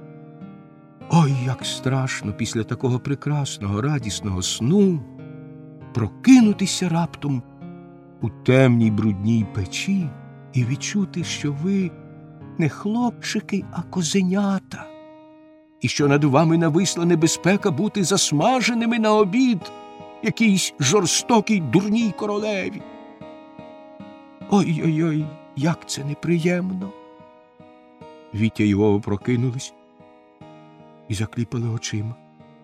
Ой, як страшно після такого прекрасного, радісного сну прокинутися раптом у темній брудній печі і відчути, що ви не хлопчики, а козенята, і що над вами нависла небезпека бути засмаженими на обід якійсь жорстокій дурній королеві. Ой-ой-ой, як це неприємно. Вітя й Вова прокинулись і закліпали очима,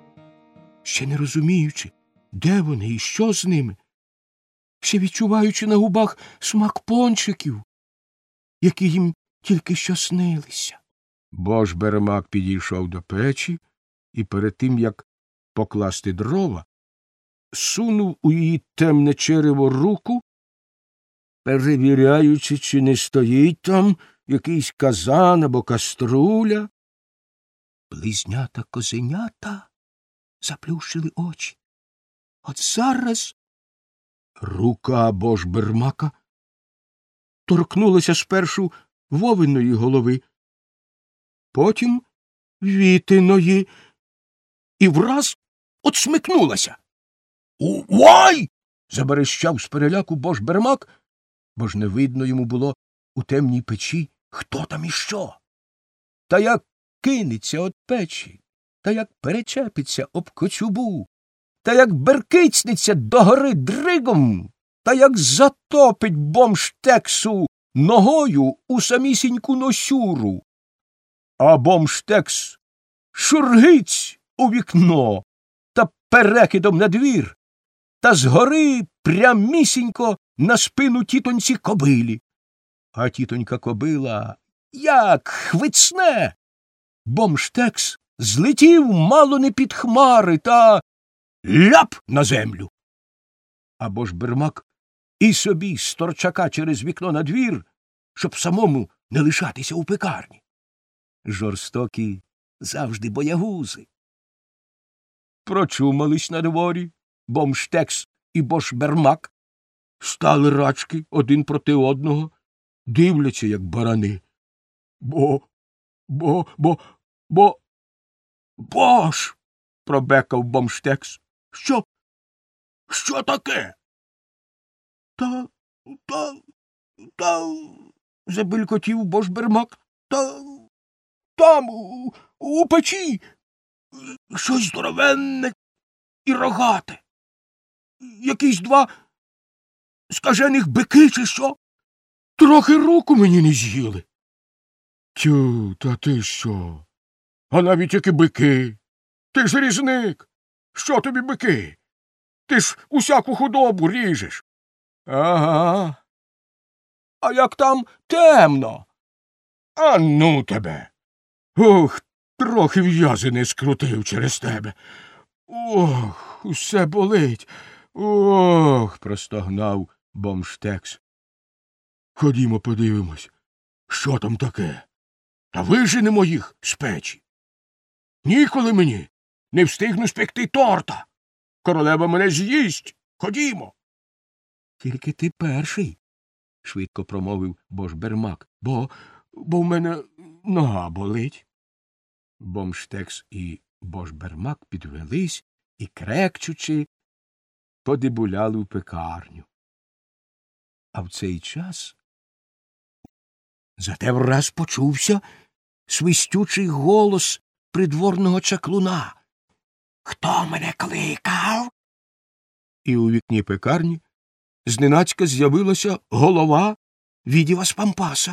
ще не розуміючи, де вони і що з ними, ще відчуваючи на губах смак пончиків, які їм тільки що снилися. Божбермак підійшов до печі і перед тим, як покласти дрова, сунув у її темне черево руку, перевіряючи, чи не стоїть там якийсь казан або каструля. Близнята-козенята заплющили очі. От зараз рука Божбермака торкнулася спершу Вовиної голови, потім Вітиної, і враз отсмикнулася. «Уай!» – заберещав з переляку Божбермак, бо ж не видно йому було у темній печі, хто там і що. Та як кинеться от печі, та як перечепиться об кочубу, та як беркицнеться догори дригом, та як затопить Бомштексу ногою у самісіньку носюру. А Бомштекс шургиць у вікно та перекидом на двір, та згори прямісінько на спину тітоньці кобилі. А тітонька кобила як хвицне! Бомштекс злетів мало не під хмари та ляп на землю. А Божбермак і собі з торчака через вікно на двір, щоб самому не лишатися у пекарні. Жорстокі завжди боягузи. Прочумались на дворі Бомштекс і Божбермак, стали рачки один проти одного, дивляться, як барани. Бо, бо, бо, бо, бож! – пробекав Бомштекс. Що? Що таке? Та, та, та, – забелькотів Божбермак. Та, там, у, у печі, щось здоровенне і рогате. Якісь два скажених бики чи що? Трохи руку мені не з'їли. Тю, та ти що? А навіть які бики. Ти ж різник. Що тобі бики? Ти ж усяку худобу ріжеш. Ага. А як там темно? А ну тебе. Ох, трохи в'язи не скрутив через тебе. Ох, усе болить. Ох, простогнав Бомштекс. Ходімо подивимось, що там таке. Та виженемо їх з печі. Ніколи мені, не встигну спекти торта. Королева мене з'їсть. Ходімо. Тільки ти перший, швидко промовив Божбермак, бо, бо в мене нога болить. Бомштекс і Божбермак підвелись і, крекчучи, подибуляли в пекарню. А в цей час зате враз почувся свистючий голос придворного чаклуна. «Хто мене кликав?» І у вікні пекарні зненацька з'явилася голова Відівас Пампаса.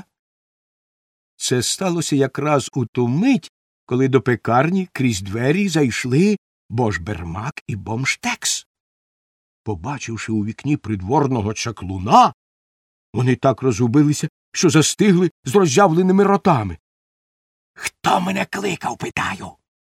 Це сталося якраз у ту мить, коли до пекарні крізь двері зайшли Божбермак і Бомштекс. Побачивши у вікні придворного чаклуна, вони так розгубилися, що застигли з роззявленими ротами. «Хто мене кликав, питаю?»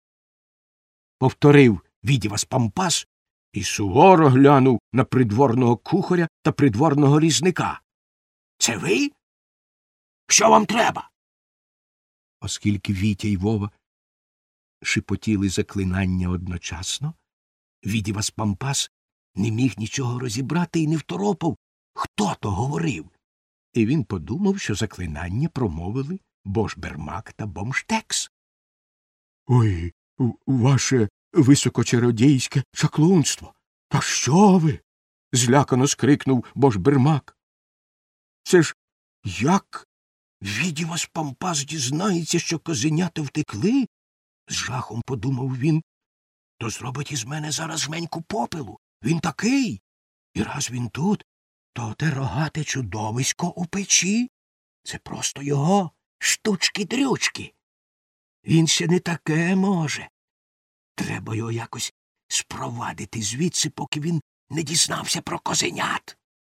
Повторив Відівас Пампас і суворо глянув на придворного кухаря та придворного різника. «Це ви? Що вам треба?» Оскільки Вітя й Вова шепотіли заклинання одночасно, Відівас Пампас не міг нічого розібрати і не второпав, хто то говорив. І він подумав, що заклинання промовили Божбермак та Бомштекс. «Ой, ваше високочародійське чаклунство! Та що ви?» – злякано скрикнув Божбермак. «Це ж як Відівас Пампас дізнається, що козенята втекли?» – з жахом подумав він. «То зробить із мене зараз жменьку попелу. Він такий. І раз він тут, то те рогате чудовисько у печі – це просто його штучки-дрючки. Він ще не таке може. Треба його якось спровадити звідси, поки він не дізнався про козенят».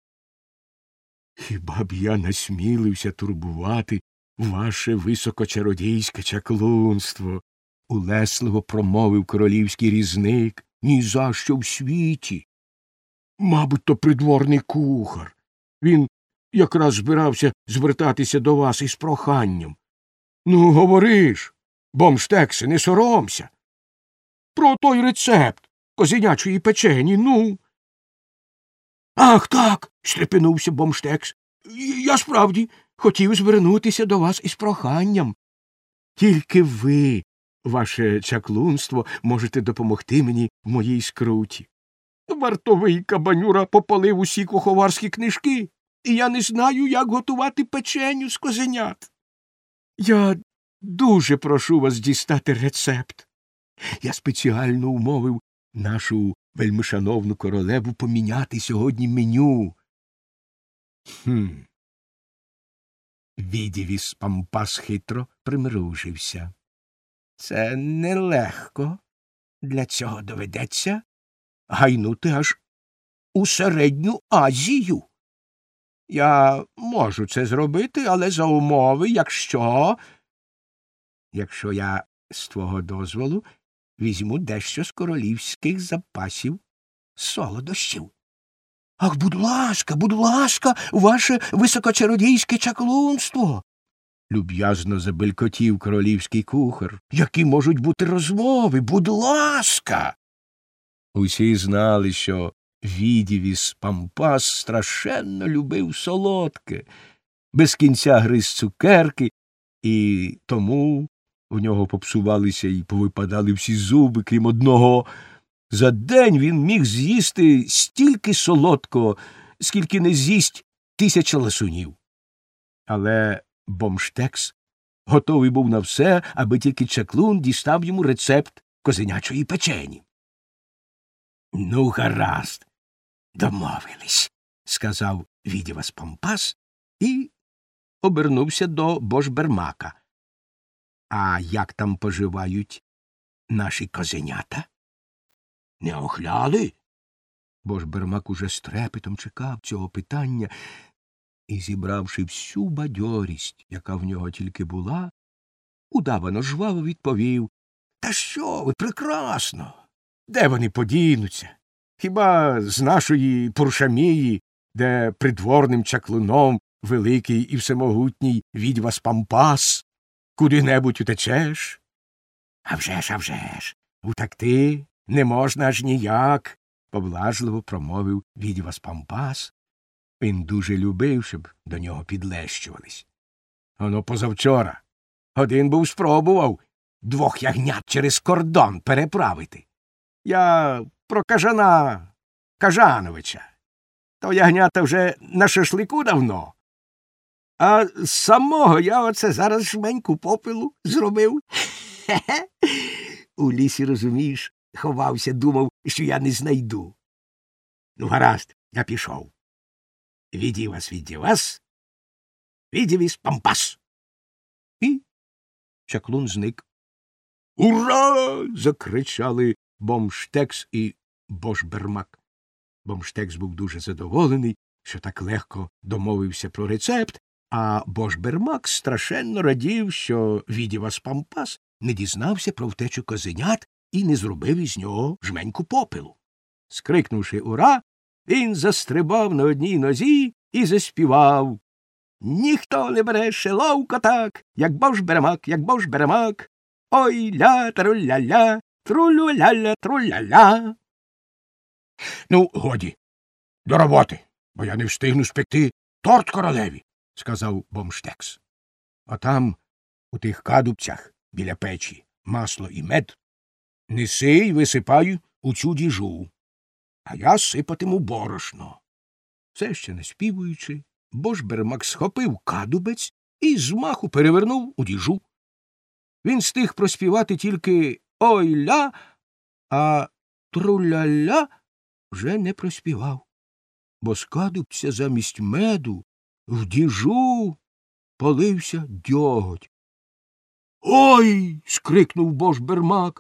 «Хіба б я насмілився турбувати ваше високочародійське чаклунство?» – улесливо промовив королівський різник. «Ні за що в світі. Мабуть, то придворний кухар. Він якраз збирався звертатися до вас із проханням. Ну, говори ж, Бомштексе, не соромся. Про той рецепт козенячої печені, ну». «Ах, так!» – стрепенувся Бомштекс. «Я справді хотів звернутися до вас із проханням. Тільки ви, ваше чаклунство, можете допомогти мені в моїй скруті. Вартовий Кабанюра попалив усі куховарські книжки, і я не знаю, як готувати печеню з козенят. Я дуже прошу вас дістати рецепт. Я спеціально умовив нашу вельмишановну королеву поміняти сьогодні меню». Хм. Відівіс Пампас хитро примружився. «Це нелегко. Для цього доведеться гайнути аж у Середню Азію. Я можу це зробити, але за умови, якщо... Якщо я, з твого дозволу, візьму дещо з королівських запасів солодощів». «Ах, будь ласка, будь ласка, ваше високочародійське чаклунство!» люб'язно забелькотів королівський кухар. «Які можуть бути розмови? Будь ласка!» Усі знали, що Відівіс Пампас страшенно любив солодке, без кінця гриз цукерки, і тому у нього попсувалися і повипадали всі зуби, крім одного. За день він міг з'їсти стільки солодкого, скільки не з'їсть тисяча ласунів. Але Бомштекс готовий був на все, аби тільки чаклун дістав йому рецепт козенячої печені. «Ну, гаразд, домовились», – сказав Відівас Пампас і обернувся до Божбермака. «А як там поживають наші козенята? Не охляли?» Божбермак уже з трепетом чекав цього питання і, зібравши всю бадьорість, яка в нього тільки була, удавано жваво відповів: «Та що ви, прекрасно! Де вони подінуться? Хіба з нашої Пуршамії, де придворним чаклуном великий і всемогутній Відівас Пампас? Куди-небудь утечеш?» «А вже ж, а вже ж! Утекти не можна аж ніяк», – поблажливо промовив Відівас Пампас. Він дуже любив, щоб до нього підлещувались. «Оно позавчора. Один був спробував двох ягнят через кордон переправити. Я про кажана Кажановича. То ягнята вже на шашлику давно. А самого я оце зараз жменьку попелу зробив. Хе-хе. У лісі, розумієш, ховався, думав, що я не знайду. Ну, гаразд, я пішов. Віді вас, віді вас, віді віс пампас. І чаклун зник. «Ура!» – закричали Бомштекс і Бошбермак. Бомштекс був дуже задоволений, що так легко домовився про рецепт, а Бошбермак страшенно радів, що Відівас Пампас не дізнався про втечу козенят і не зробив із нього жменьку попелу. Скрикнувши «Ура!», він застрибав на одній нозі і заспівав: «Ніхто не бере шеловка так, як Бошбермак, як Бошбермак. Ой ля тру-ля-ля, тру-лю-ля-ля, тру-ля-ля». «Ну, годі, до роботи, бо я не встигну спекти торт королеві», – сказав Бомштекс. «А там, у тих кадубцях, біля печі, масло і мед. Неси й висипай у цю діжу, а я сипатиму борошно». Все ще не співуючи, Бошбермак схопив кадубець і з маху перевернув у діжу. Він стиг проспівати тільки «Ой-ля», а «тру-ля-ля» вже не проспівав, бо з кадубця замість меду в діжу полився дьоготь. «Ой!» – скрикнув Бошбермак.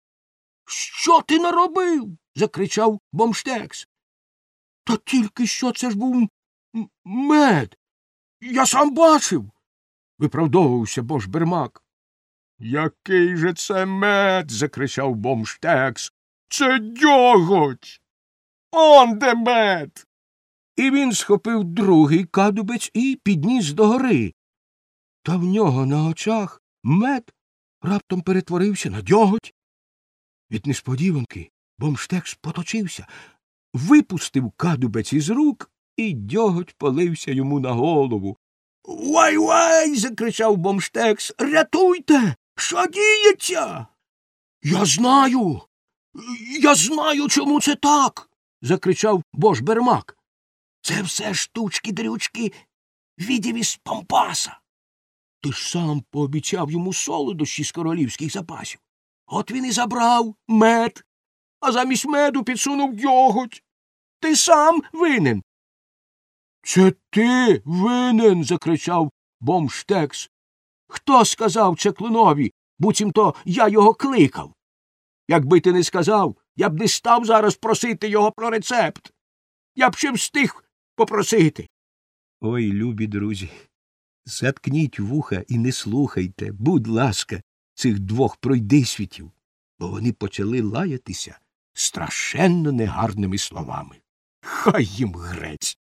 «Що ти наробив?» – закричав Бомштекс. «Та тільки що це ж був мед! Я сам бачив!» – виправдовувався Бошбермак. «Який же це мед?» – закричав Бомштекс. «Це дьоготь! Он де мед!» І він схопив другий кадубець і підніс догори. Та в нього на очах мед раптом перетворився на дьоготь. Від несподіванки Бомштекс поточився, випустив кадубець із рук, і дьоготь полився йому на голову. «Вай-вай!» – закричав Бомштекс. «Рятуйте! Що діється?» «Я знаю! Я знаю, чому це так!» – закричав Бошбермак. «Це все штучки-дрючки Відівіс Пампаса. Ти ж сам пообіцяв йому солодощі з королівських запасів. От він і забрав мед, а замість меду підсунув дьоготь. Ти сам винен!» «Це ти винен!» – закричав Бомштекс. «Хто сказав чаклунові, буцімто я його кликав? Якби ти не сказав, я б не став зараз просити його про рецепт. Я б ще встиг попросити». Ой, любі друзі, заткніть вуха і не слухайте, будь ласка, цих двох пройдисвітів, бо вони почали лаятися страшенно негарними словами. Хай їм грець.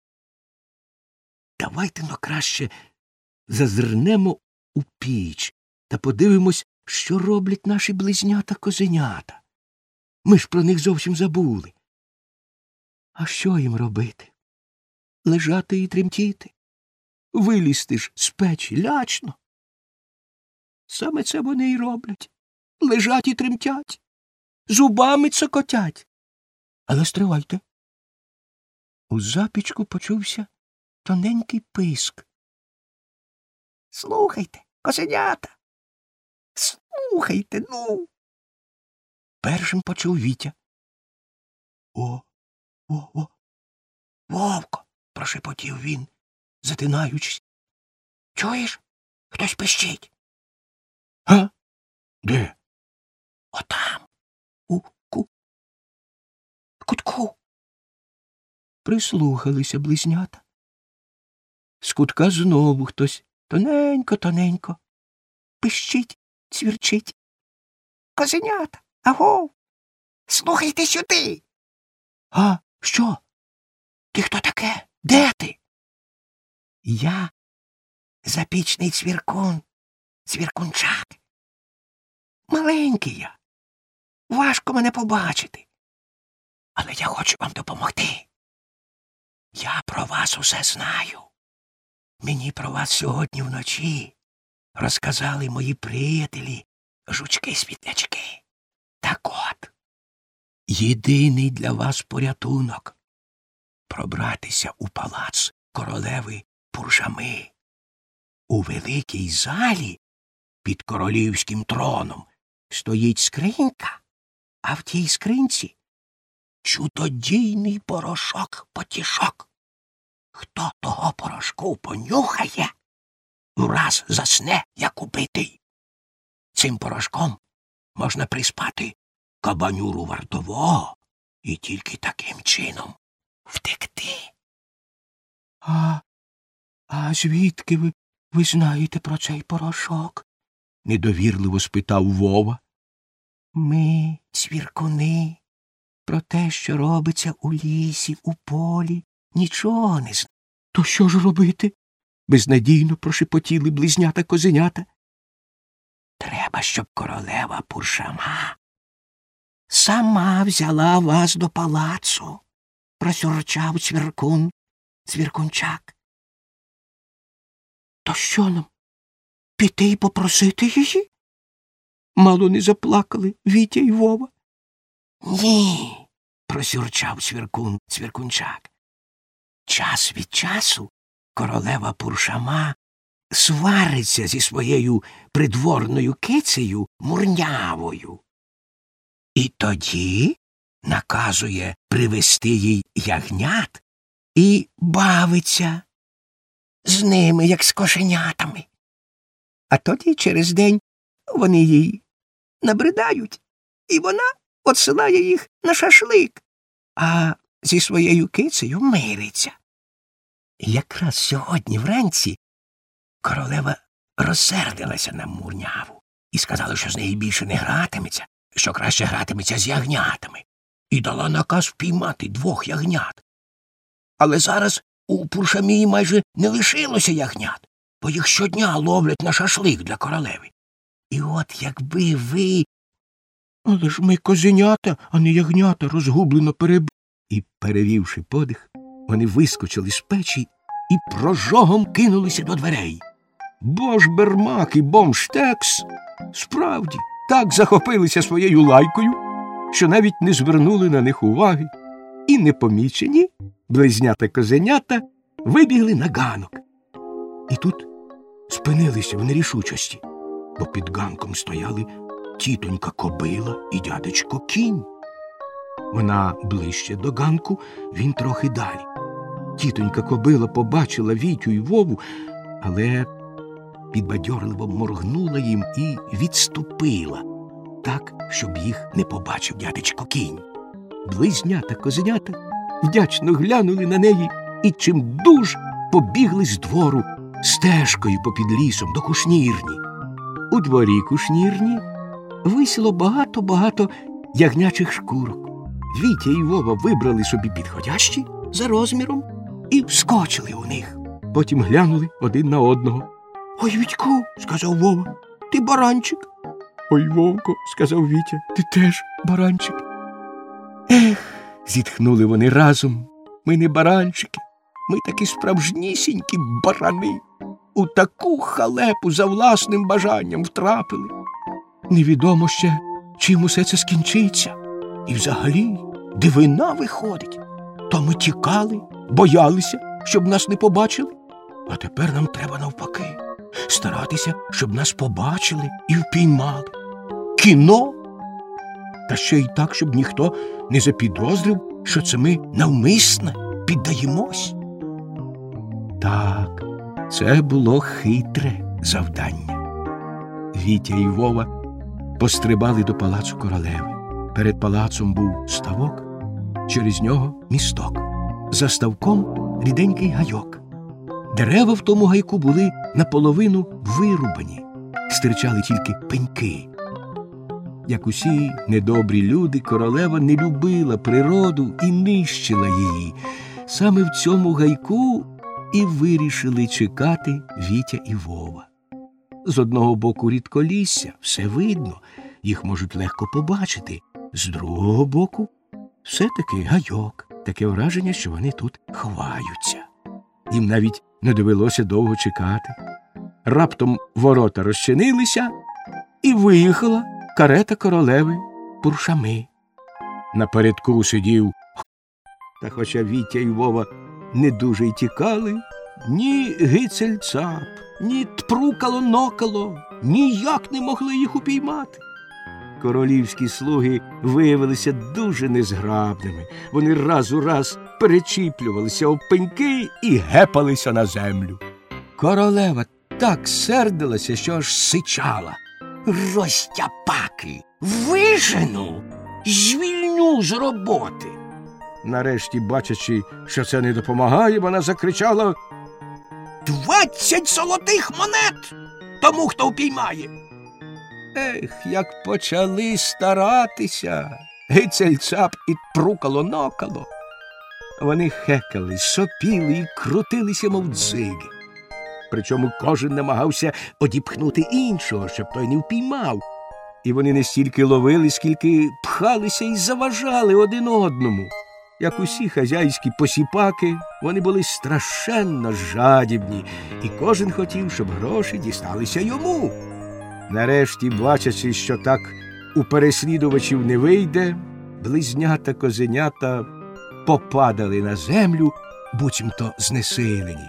Давайте-но краще зазирнемо у піч та подивимось, що роблять наші близнята-козенята. Ми ж про них зовсім забули. А що їм робити? Лежати і тремтіти? Вилізти ж з печі лячно? Саме це вони й роблять. Лежать і тремтять, зубами цокотять. Але стривайте. У запічку почувся тоненький писк. «Слухайте, козенята! Слухайте, ну!» Першим почув Вітя. «О, о, о! Вовко!» – прошепотів він, затинаючись. «Чуєш? Хтось пищить!» «А? Де?» «Отам, у ку... кутку!» Прислухалися близнята. З кутка знову хтось тоненько-тоненько пищить, цвірчить. «Козенята! Агов! Слухайте сюди!» «А що? Ти хто таке? Де ти?» «Я запічний цвіркун, цвіркунчак. Маленький я. Важко мене побачити. Але я хочу вам допомогти. Я про вас усе знаю. Мені про вас сьогодні вночі розказали мої приятелі жучки-світлячки. Так от, єдиний для вас порятунок – пробратися у палац королеви Пуржами. У великій залі під королівським троном стоїть скринька, а в тій скринці чудодійний порошок-потішок. Хто того порошку понюхає, враз засне, як убитий. Цим порошком можна приспати кабанюру вартового і тільки таким чином втекти. А, а звідки ви, ви знаєте про цей порошок? Недовірливо спитав Вова. Ми, цвіркуни, про те, що робиться у лісі, у полі, нічого не знаємо. То що ж робити? Безнадійно прошепотіли близнята-козенята. Треба, щоб королева Пуржама сама взяла вас до палацу, просюрчав цвіркун, цвіркунчак. То що нам, піти й попросити її? Мало не заплакали Вітя й Вова. Ні, просюрчав цвіркун, цвіркунчак. Час від часу королева Пуржама свариться зі своєю придворною кицею Мурнявою. І тоді наказує привезти їй ягнят і бавиться з ними, як з кошенятами. А тоді через день вони їй набридають, і вона отсилає їх на шашлик, а зі своєю кицею мириться. І якраз сьогодні вранці королева розсердилася на Мурняву і сказала, що з нею більше не гратиметься, що краще гратиметься з ягнятами, і дала наказ впіймати двох ягнят. Але зараз у Пуржамі майже не лишилося ягнят, бо їх щодня ловлять на шашлик для королеви. І от якби ви... Але ж ми козенята, а не ягнята, розгублено переб... І, перевівши подих, вони вискочили з печі і прожогом кинулися до дверей. Бо ж Бермак і Бомштекс справді так захопилися своєю лайкою, що навіть не звернули на них уваги. І непомічені близнята-козенята вибігли на ганок. І тут спинилися в нерішучості, бо під ганком стояли тітонька Кобила і дядечко Кінь. Вона ближче до ганку, він трохи далі. Тітонька Кобила побачила Вітю й Вову, але підбадьорливо моргнула їм і відступила, так, щоб їх не побачив дядечко Кінь. Близнята-козенята вдячно глянули на неї і чимдуж побігли з двору стежкою попід лісом до кушнірні. У дворі кушнірні висіло багато-багато ягнячих шкурок. Вітя і Вова вибрали собі підходящі за розміром і вскочили у них. Потім глянули один на одного. «Ой, Вітьку», – сказав Вова, – «ти баранчик». «Ой, Вовко», – сказав Вітя, – «ти теж баранчик». «Ех», – зітхнули вони разом, – «ми не баранчики, ми такі справжнісінькі барани. У таку халепу за власним бажанням втрапили. Невідомо ще, чим усе це скінчиться. І взагалі дивина виходить. То ми тікали, боялися, щоб нас не побачили. А тепер нам треба навпаки старатися, щоб нас побачили і впіймали. Кіно! Та ще й так, щоб ніхто не запідозрив, що це ми навмисно піддаємось». Так, це було хитре завдання. Вітя і Вова пострибали до палацу королеви. Перед палацом був ставок, через нього місток. За ставком ріденький гайок. Дерева в тому гайку були наполовину вирубані, стирчали тільки пеньки. Як усі недобрі люди, королева не любила природу і нищила її. Саме в цьому гайку і вирішили чекати Вітя і Вова. З одного боку рідколісся, все видно, їх можуть легко побачити. З другого боку все-таки гайок, таке враження, що вони тут ховаються. Їм навіть не довелося довго чекати. Раптом ворота розчинилися, і виїхала карета королеви Пуршами. Напередку сидів, та хоча Вітя й Вова не дуже й тікали, ні Гицель-цап, ні Тпрукало-нокало ніяк не могли їх упіймати. Королівські слуги виявилися дуже незграбними. Вони раз у раз перечіплювалися об пеньки і гепалися на землю. Королева так сердилася, що аж сичала. Розтяпаки! Вижену! Звільню з роботи! Нарешті, бачачи, що це не допомагає, вона закричала: Двадцять золотих монет тому, хто впіймає! Ех, як почали старатися Гицель-цап і Тпрукало-нокало. Вони хекали, сопіли і крутилися, мов дзиги. Причому кожен намагався одіпхнути іншого, щоб той не впіймав. І вони не стільки ловили, скільки пхалися і заважали один одному. Як усі хазяйські посіпаки, вони були страшенно жадібні, і кожен хотів, щоб гроші дісталися йому. Нарешті, бачачи, що так у переслідувачів не вийде, близнята-козенята попадали на землю, буцімто знесилені.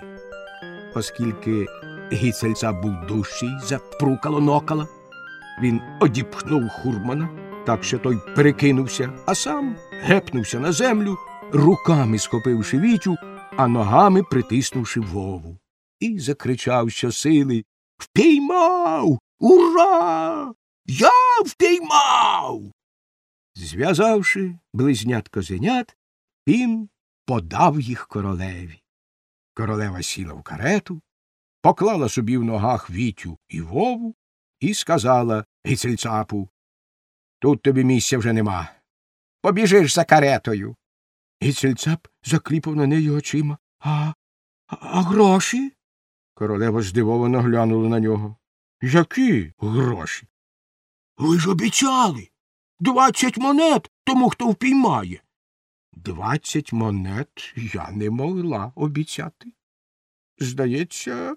Оскільки Гицель-цап був дужчий за Тпрукало-нокало, він одіпхнув Хурмана, так що той перекинувся, а сам гепнувся на землю, руками схопивши Вітю, а ногами притиснувши Вову. І закричав щосили: «Впіймав! Ура! Я впіймав!» Зв'язавши близнят-козенят, він подав їх королеві. Королева сіла в карету, поклала собі в ногах Вітю і Вову і сказала Гицель-цапу: «Тут тобі місця вже нема. Побіжиш за каретою». Гицель-цап закліпав на неї очима. «А, а гроші?» Королева здивовано глянула на нього. «Які гроші?» «Ви ж обіцяли! Двадцять монет тому, хто впіймає». «Двадцять монет я не могла обіцяти. Здається,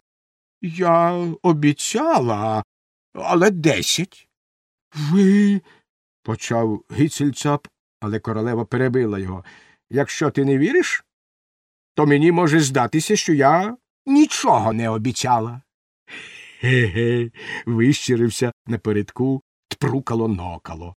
я обіцяла, але десять». «Ви...» – почав Гицель-цап, але королева перебила його. «Якщо ти не віриш, то мені може здатися, що я нічого не обіцяла». «Ге-ге», – вищирився напередку Тпрукало-нокало.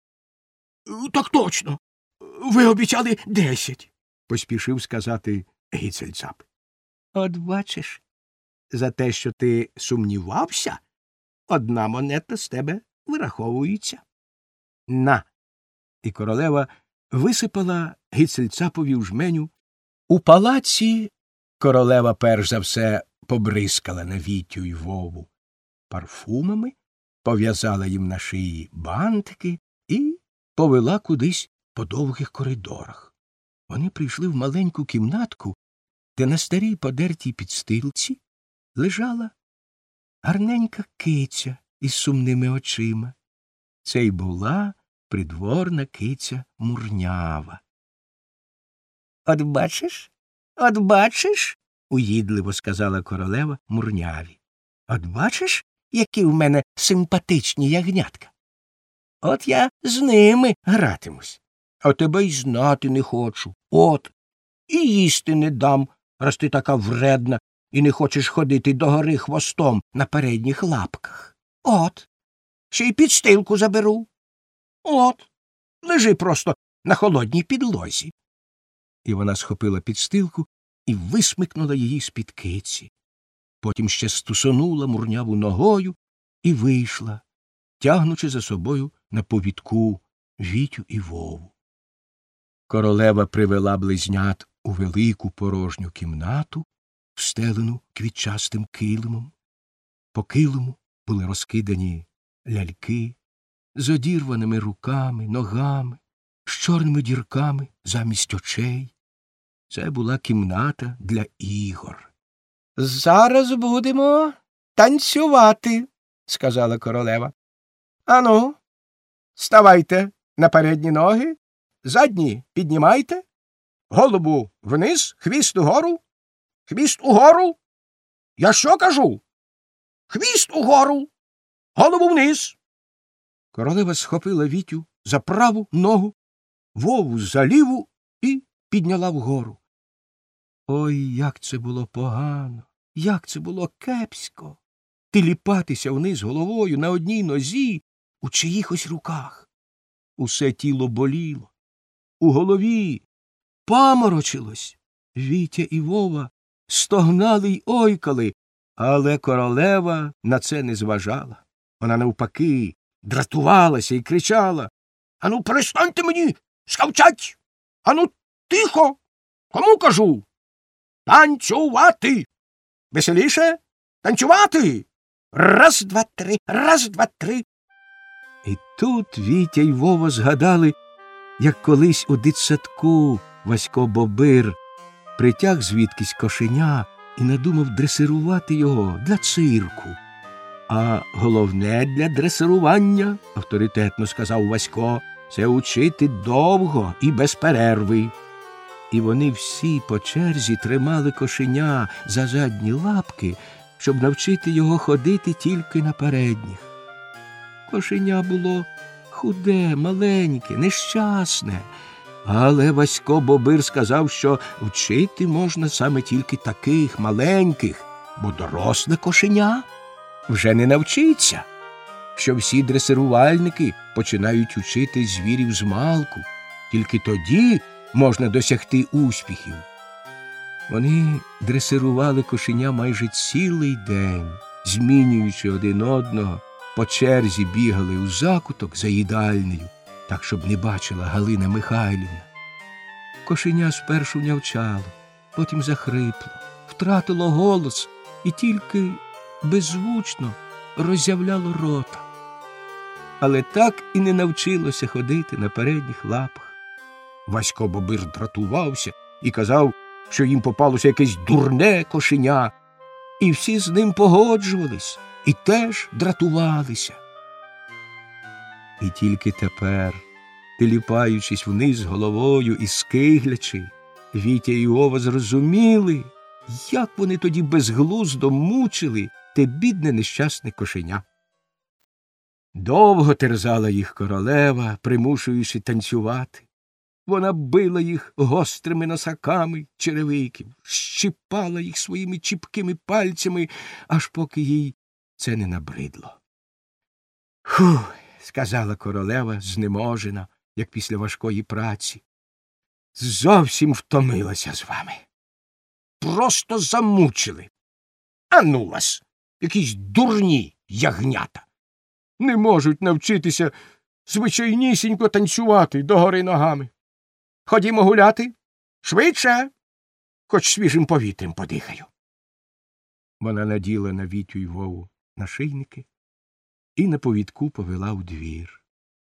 «Так точно! Ви обіцяли десять», – поспішив сказати Гицель-цап. «От бачиш, за те, що ти сумнівався, одна монета з тебе вираховується. На!» І королева висипала Гицель-цапові в жменю. У палаці королева перш за все побризкала на Вітю й Вову парфумами, пов'язала їм на шиї бантики і повела кудись по довгих коридорах. Вони прийшли в маленьку кімнатку, де на старій подертій підстилці лежала гарненька киця із сумними очима. Це й була придворна киця Мурнява. «От бачиш, от бачиш», – уїдливо сказала королева Мурняві. «От бачиш, які в мене симпатичні ягнятка? От я з ними гратимусь, а тебе й знати не хочу. От, і їсти не дам, раз ти така вредна і не хочеш ходити догори хвостом на передніх лапках. От, ще й підстилку заберу. От, лежи просто на холодній підлозі». І вона схопила підстилку і висмикнула її з-під киці. Потім ще стусонула Мурняву ногою і вийшла, тягнучи за собою на повідку Вітю і Вову. Королева привела близнят у велику порожню кімнату, встелену квітчастим килимом. По килиму були розкидані ляльки з одірваними руками, ногами, з чорними дірками замість очей. Це була кімната для ігор. «Зараз будемо танцювати», – сказала королева. «Ану, ставайте на передні ноги, задні піднімайте, голову вниз, хвіст угору, хвіст угору. Я що кажу? Хвіст угору, голову вниз, Королева схопила Вітю за праву ногу, Вову за ліву і підняла вгору. Ой, як це було погано, як це було кепсько! Тиліпатися вниз головою на одній нозі у чиїхось руках. Усе тіло боліло, у голові паморочилось. Вітя і Вова стогнали й ойкали, але королева на це не зважала. Вона навпаки дратувалася і кричала: «Ану, перестаньте мені скавчать! Ану, тихо! Кому кажу? Танцювати! Веселіше? Танцювати! Раз, два, три, раз, два, три!» І тут Вітя й Вова згадали, як колись у дитсадку Васько Бобир притяг звідкись кошеня і надумав дресирувати його для цирку. «А головне для дресирування, – авторитетно сказав Васько, – це учити довго і без перерви». І вони всі по черзі тримали кошеня за задні лапки, щоб навчити його ходити тільки на передніх. Кошеня було худе, маленьке, нещасне, але Васько Бобир сказав, що вчити можна саме тільки таких маленьких, бо доросле кошеня вже не навчиться, що всі дресирувальники починають учити звірів змалку, тільки тоді можна досягти успіхів. Вони дресирували кошеня майже цілий день, змінюючи один одного, по черзі бігали у закуток за їдальнею, так, щоб не бачила Галина Михайлівна. Кошеня спершу нявчало, потім захрипло, втратило голос і тільки беззвучно роззявляло рота. Але так і не навчилося ходити на передніх лапах. Васько Бобир дратувався і казав, що їм попалося якесь дурне кошеня, і всі з ним погоджувались і теж дратувалися. І тільки тепер, тиліпаючись вниз головою і скиглячи, Вітя і Вова зрозуміли, як вони тоді безглуздо мучили те бідне нещасне кошеня. Довго терзала їх королева, примушуючи танцювати. Вона била їх гострими носаками черевиків, щипала їх своїми чіпкими пальцями, аж поки їй це не набридло. «Фух», – сказала королева, знеможена, як після важкої праці. «Зовсім втомилася з вами. Просто замучили. Ану вас, якісь дурні ягнята. Не можуть навчитися звичайнісінько танцювати догори ногами. Ходімо гуляти? Швидше, хоч свіжим повітрям подихаю». Вона наділа на Вітю й Вову нашийники і на повідку повела у двір.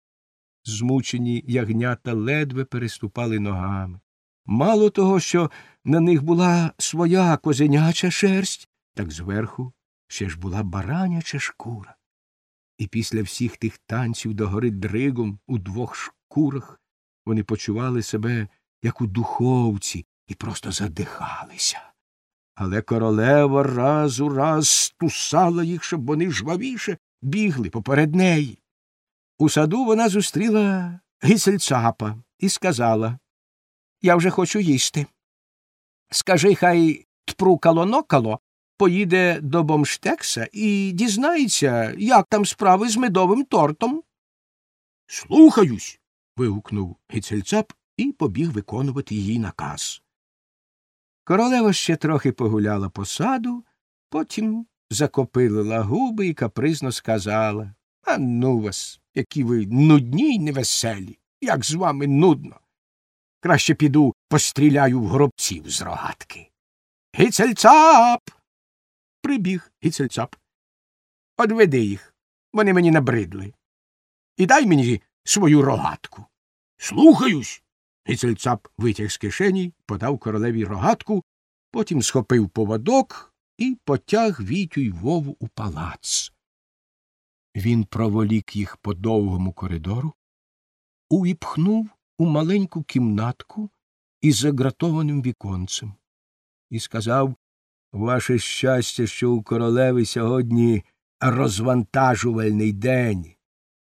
Змучені ягнята ледве переступали ногами. Мало того, що на них була своя козеняча шерсть, так зверху ще ж була бараняча шкура. І після всіх тих танців догори дригом у двох шкурах вони почували себе, як у духовці, і просто задихалися. Але королева раз у раз стусала їх, щоб вони жвавіше бігли поперед неї. У саду вона зустріла Гицельцапа і сказала: «Я вже хочу їсти. Скажи, хай Тпрукало-Нокало поїде до Бомштекса і дізнається, як там справи з медовим тортом». «Слухаюсь!» – вигукнув Гицельцап і побіг виконувати її наказ. Королева ще трохи погуляла по саду, потім закопилила губи і капризно сказала: «А ну вас, які ви нудні й невеселі, як з вами нудно. Краще піду постріляю в горобців з рогатки». «Гицельцап!» Прибіг Гицельцап. «Одведи їх, вони мені набридли. І дай мені свою рогатку». «Слухаюсь!» Гицельцап витяг з кишені, подав королеві рогатку, потім схопив поводок і потяг Вітю й Вову у палац. Він проволік їх по довгому коридору, увіпхнув у маленьку кімнатку із загратованим віконцем і сказав: «Ваше щастя, що у королеви сьогодні розвантажувальний день,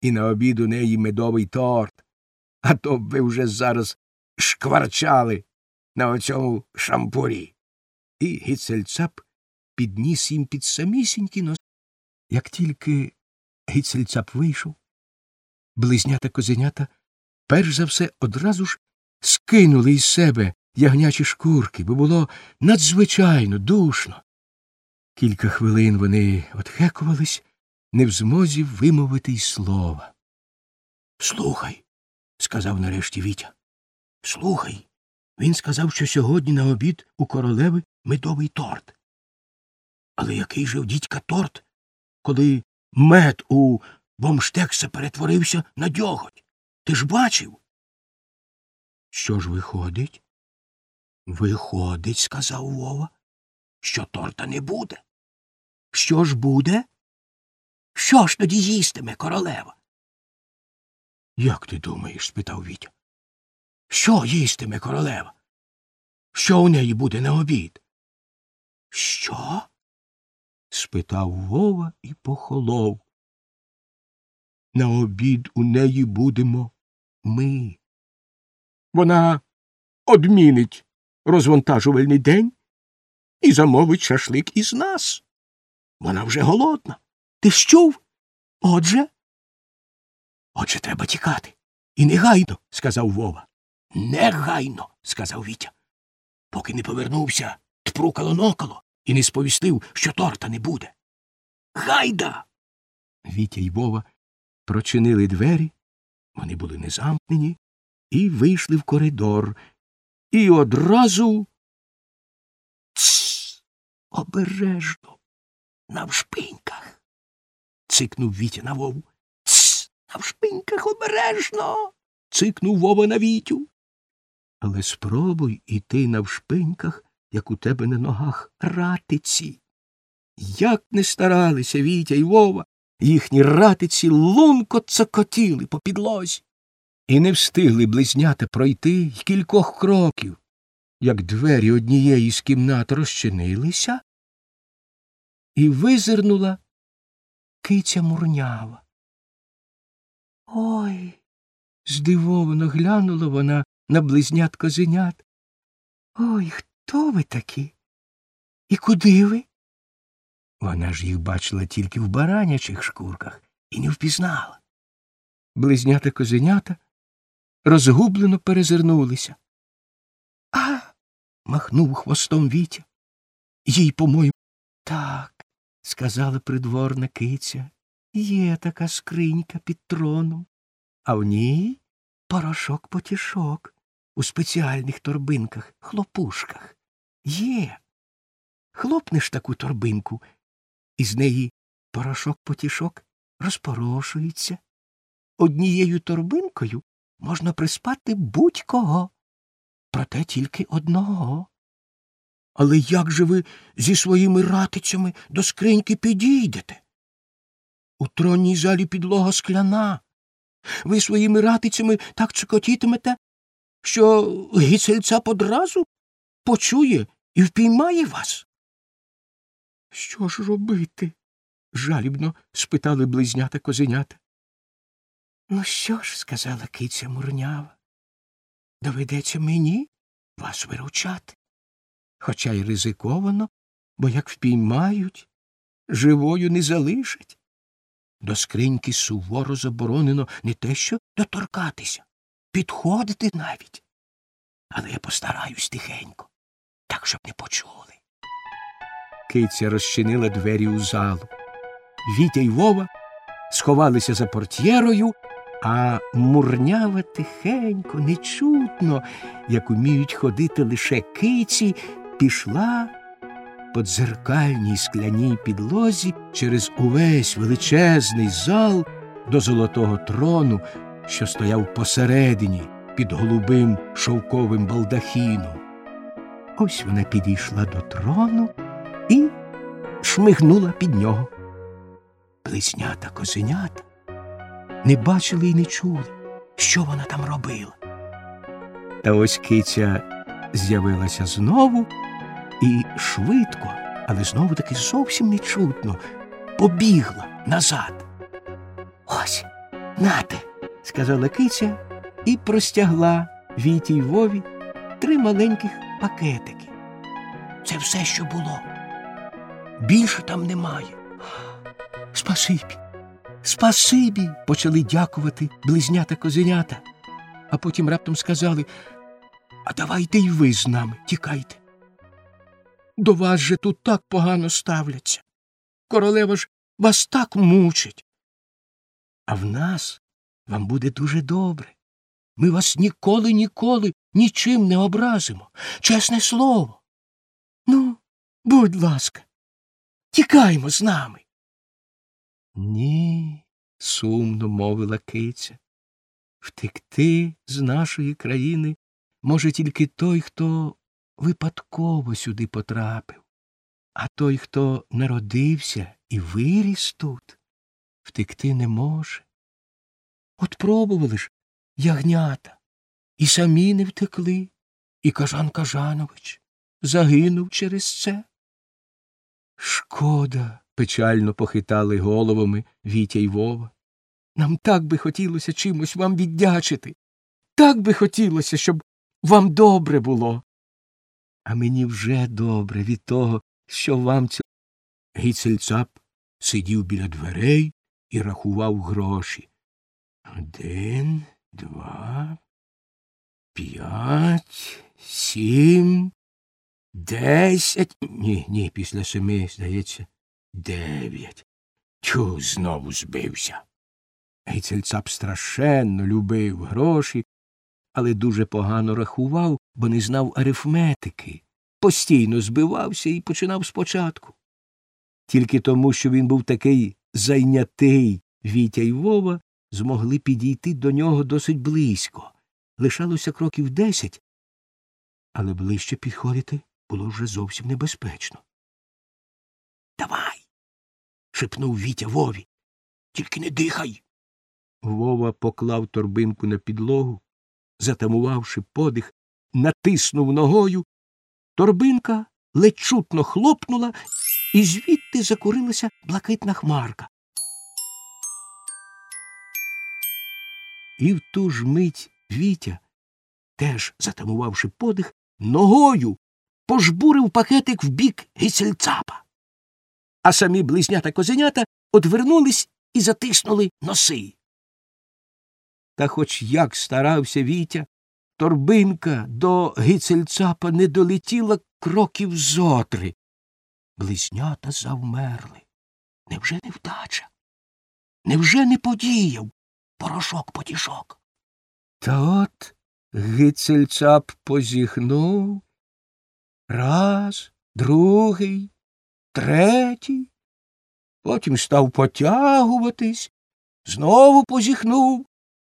і на обід у неї медовий торт. А то б ви вже зараз шкварчали на оцьому шампурі. І Гіцельцап підніс їм під самісінький нос. Як тільки Гіцельцап вийшов, близнята-козенята перш за все одразу ж скинули із себе ягнячі шкурки, бо було надзвичайно душно. Кілька хвилин вони отхекувались, не в змозі вимовити й слова. — Слухай, — сказав нарешті Вітя, — слухай, він сказав, що сьогодні на обід у королеви медовий торт. Але який же в дідька торт, коли мед у бомштекса перетворився на дьоготь? Ти ж бачив? — Що ж виходить? — Виходить, — сказав Вова, — що торта не буде. — Що ж буде? — Що ж тоді їстиме королева? — Як ти думаєш? — спитав Вітя. — Що їстиме королева? Що у неї буде на обід? — Що? — спитав Вова і похолов. — На обід у неї будемо ми. Вона одмінить розвантажувальний день і замовить шашлик із нас. Вона вже голодна. Ти ж чув? Отже? Отже, треба тікати. І негайно, — сказав Вова. Негайно, — сказав Вітя. Поки не повернувся тпрукало-нокало і не сповістив, що торта не буде. Гайда! Вітя й Вова прочинили двері, вони були не замкнені, і вийшли в коридор. І одразу... Тсс! Обережно! Навшпиньках! Цикнув Вітя на Вову. Тсс! Навшпиньках обережно! Цикнув Вова на Вітю. Але спробуй іти навшпиньках, як у тебе на ногах ратиці. Як не старалися Вітя й Вова, їхні ратиці лунко цокотіли по підлозі. І не встигли близнята пройти й кількох кроків, як двері однієї з кімнат розчинилися, і визирнула киця Мурнява. Ой! Здивовано глянула вона на близнят-козенят. Ой, хто ви такі? І куди ви? Вона ж їх бачила тільки в баранячих шкурках і не впізнала. Близнята-козенята розгублено перезирнулися. — А! — махнув хвостом Вітя. — Їй, по-моєму, так, — сказала придворна киця, — є така скринька під троном, а в ній порошок-потішок у спеціальних торбинках, хлопушках. Є. Хлопнеш таку торбинку, і з неї порошок-потішок розпорошується. Однією торбинкою можна приспати будь-кого, проте тільки одного. Але як же ви зі своїми ратицями до скриньки підійдете? У тронній залі підлога скляна. Ви своїми ратицями так цокотітимете, що Гіцельцап одразу почує і впіймає вас. — Що ж робити? — жалібно спитали близнята-козенята. — Ну що ж, — сказала киця Мурнява, — доведеться мені вас виручати. Хоча й ризиковано, бо як впіймають, живою не залишать. До скриньки суворо заборонено не те що доторкатися, підходити навіть. Але я постараюсь тихенько, так, щоб не почули. Киця розчинила двері у залу. Вітя й Вова сховалися за портьєрою, а Мурнява тихенько, нечутно, як уміють ходити лише киці, пішла по дзеркальній скляній підлозі через увесь величезний зал до золотого трону, що стояв посередині під голубим шовковим балдахіном. Ось вона підійшла до трону і шмигнула під нього. Близнята-козенята не бачили і не чули, що вона там робила. Та ось киця з'явилася знову і швидко, але знову-таки зовсім нечутно, побігла назад. Ось, Нате, сказала киця і простягла Віті й Вові три маленьких пакетики. Це все, що було. Більше там немає. Спасибі, спасибі, почали дякувати близнята-козенята, а потім раптом сказали: а давайте й ви з нами, тікайте. До вас же тут так погано ставляться. Королева ж вас так мучить. А в нас вам буде дуже добре. Ми вас ніколи-ніколи нічим не образимо. Чесне слово. Ну, будь ласка, тікаймо з нами. Ні, сумно мовила киця. Втекти з нашої країни може тільки той, хто випадково сюди потрапив. А той, хто народився і виріс тут, втекти не може. От пробували ж ягнята, і самі не втекли, і Кажан Кажанович загинув через це. Шкода, печально похитали головами Вітя й Вова. Нам так би хотілося чимось вам віддячити. Так би хотілося, щоб вам добре було. А мені вже добре від того, що вам цього. Гіцельцап сидів біля дверей і рахував гроші. Один, два, п'ять, сім, десять. Ні, ні, після семи, здається, дев'ять. Тю, знову збився. Гіцельцап страшенно любив гроші, але дуже погано рахував, бо не знав арифметики. Постійно збивався і починав спочатку. Тільки тому, що він був такий зайнятий, Вітя й Вова змогли підійти до нього досить близько. Лишалося кроків десять, але ближче підходити було вже зовсім небезпечно. — Давай! — шепнув Вітя Вові. — Тільки не дихай! Вова поклав торбинку на підлогу, затамувавши подих, натиснув ногою. Торбинка ледь чутно хлопнула, і звідти закурилася блакитна хмарка. І в ту ж мить Вітя, теж затамувавши подих, ногою пожбурив пакетик в бік Гіцельцапа. А самі близнята-козенята одвернулись і затиснули носи. Та хоч як старався Вітя, торбинка до Гіцельцапа не долетіла кроків зотри. Близнята завмерли. Невже не вдача? Невже не подіяв порошок-потішок? Та от Гіцельцап позіхнув. Раз, другий, третій. Потім став потягуватись, знову позіхнув.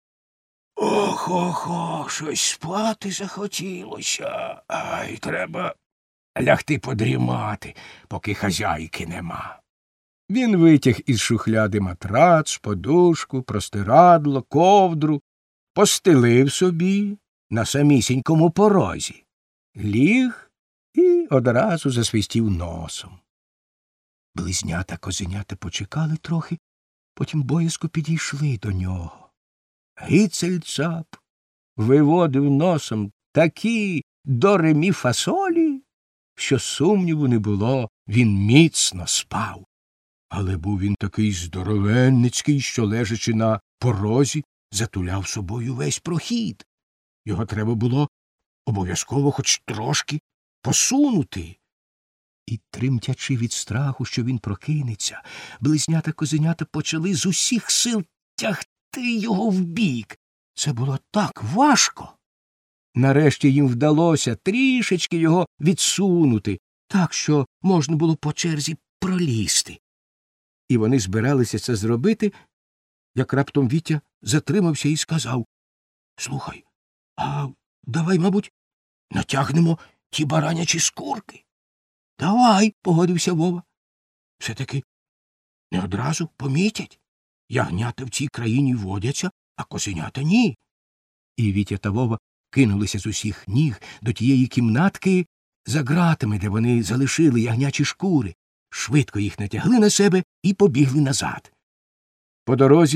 Ох-охо, щось спати захотілося. Ай, треба лягти подрімати, поки хазяйки нема. Він витяг із шухляди матрац, подушку, простирадло, ковдру, постелив собі на самісінькому порозі, ліг і одразу засвистів носом. Близнята-козенята почекали трохи, потім боязко підійшли до нього. Гіцельцап виводив носом такі до-ре-мі-фа-солі, що сумніву не було, він міцно спав. Але був він такий здоровенницький, що, лежачи на порозі, затуляв собою весь прохід. Його треба було обов'язково хоч трошки посунути. І, тремтячи від страху, що він прокинеться, близнята-козенята почали з усіх сил тягти його вбік. Це було так важко. Нарешті їм вдалося трішечки його відсунути, так, що можна було по черзі пролізти. І вони збиралися це зробити, як раптом Вітя затримався і сказав: «Слухай, а давай, мабуть, натягнемо ті баранячі скурки?» «Давай», — погодився Вова. «Все-таки не одразу помітять. Ягнята в цій країні водяться, а козенята ні». І Вітя та Вова кинулися з усіх ніг до тієї кімнатки за ґратами, де вони залишили ягнячі шкури, швидко їх натягли на себе і побігли назад. По дорозі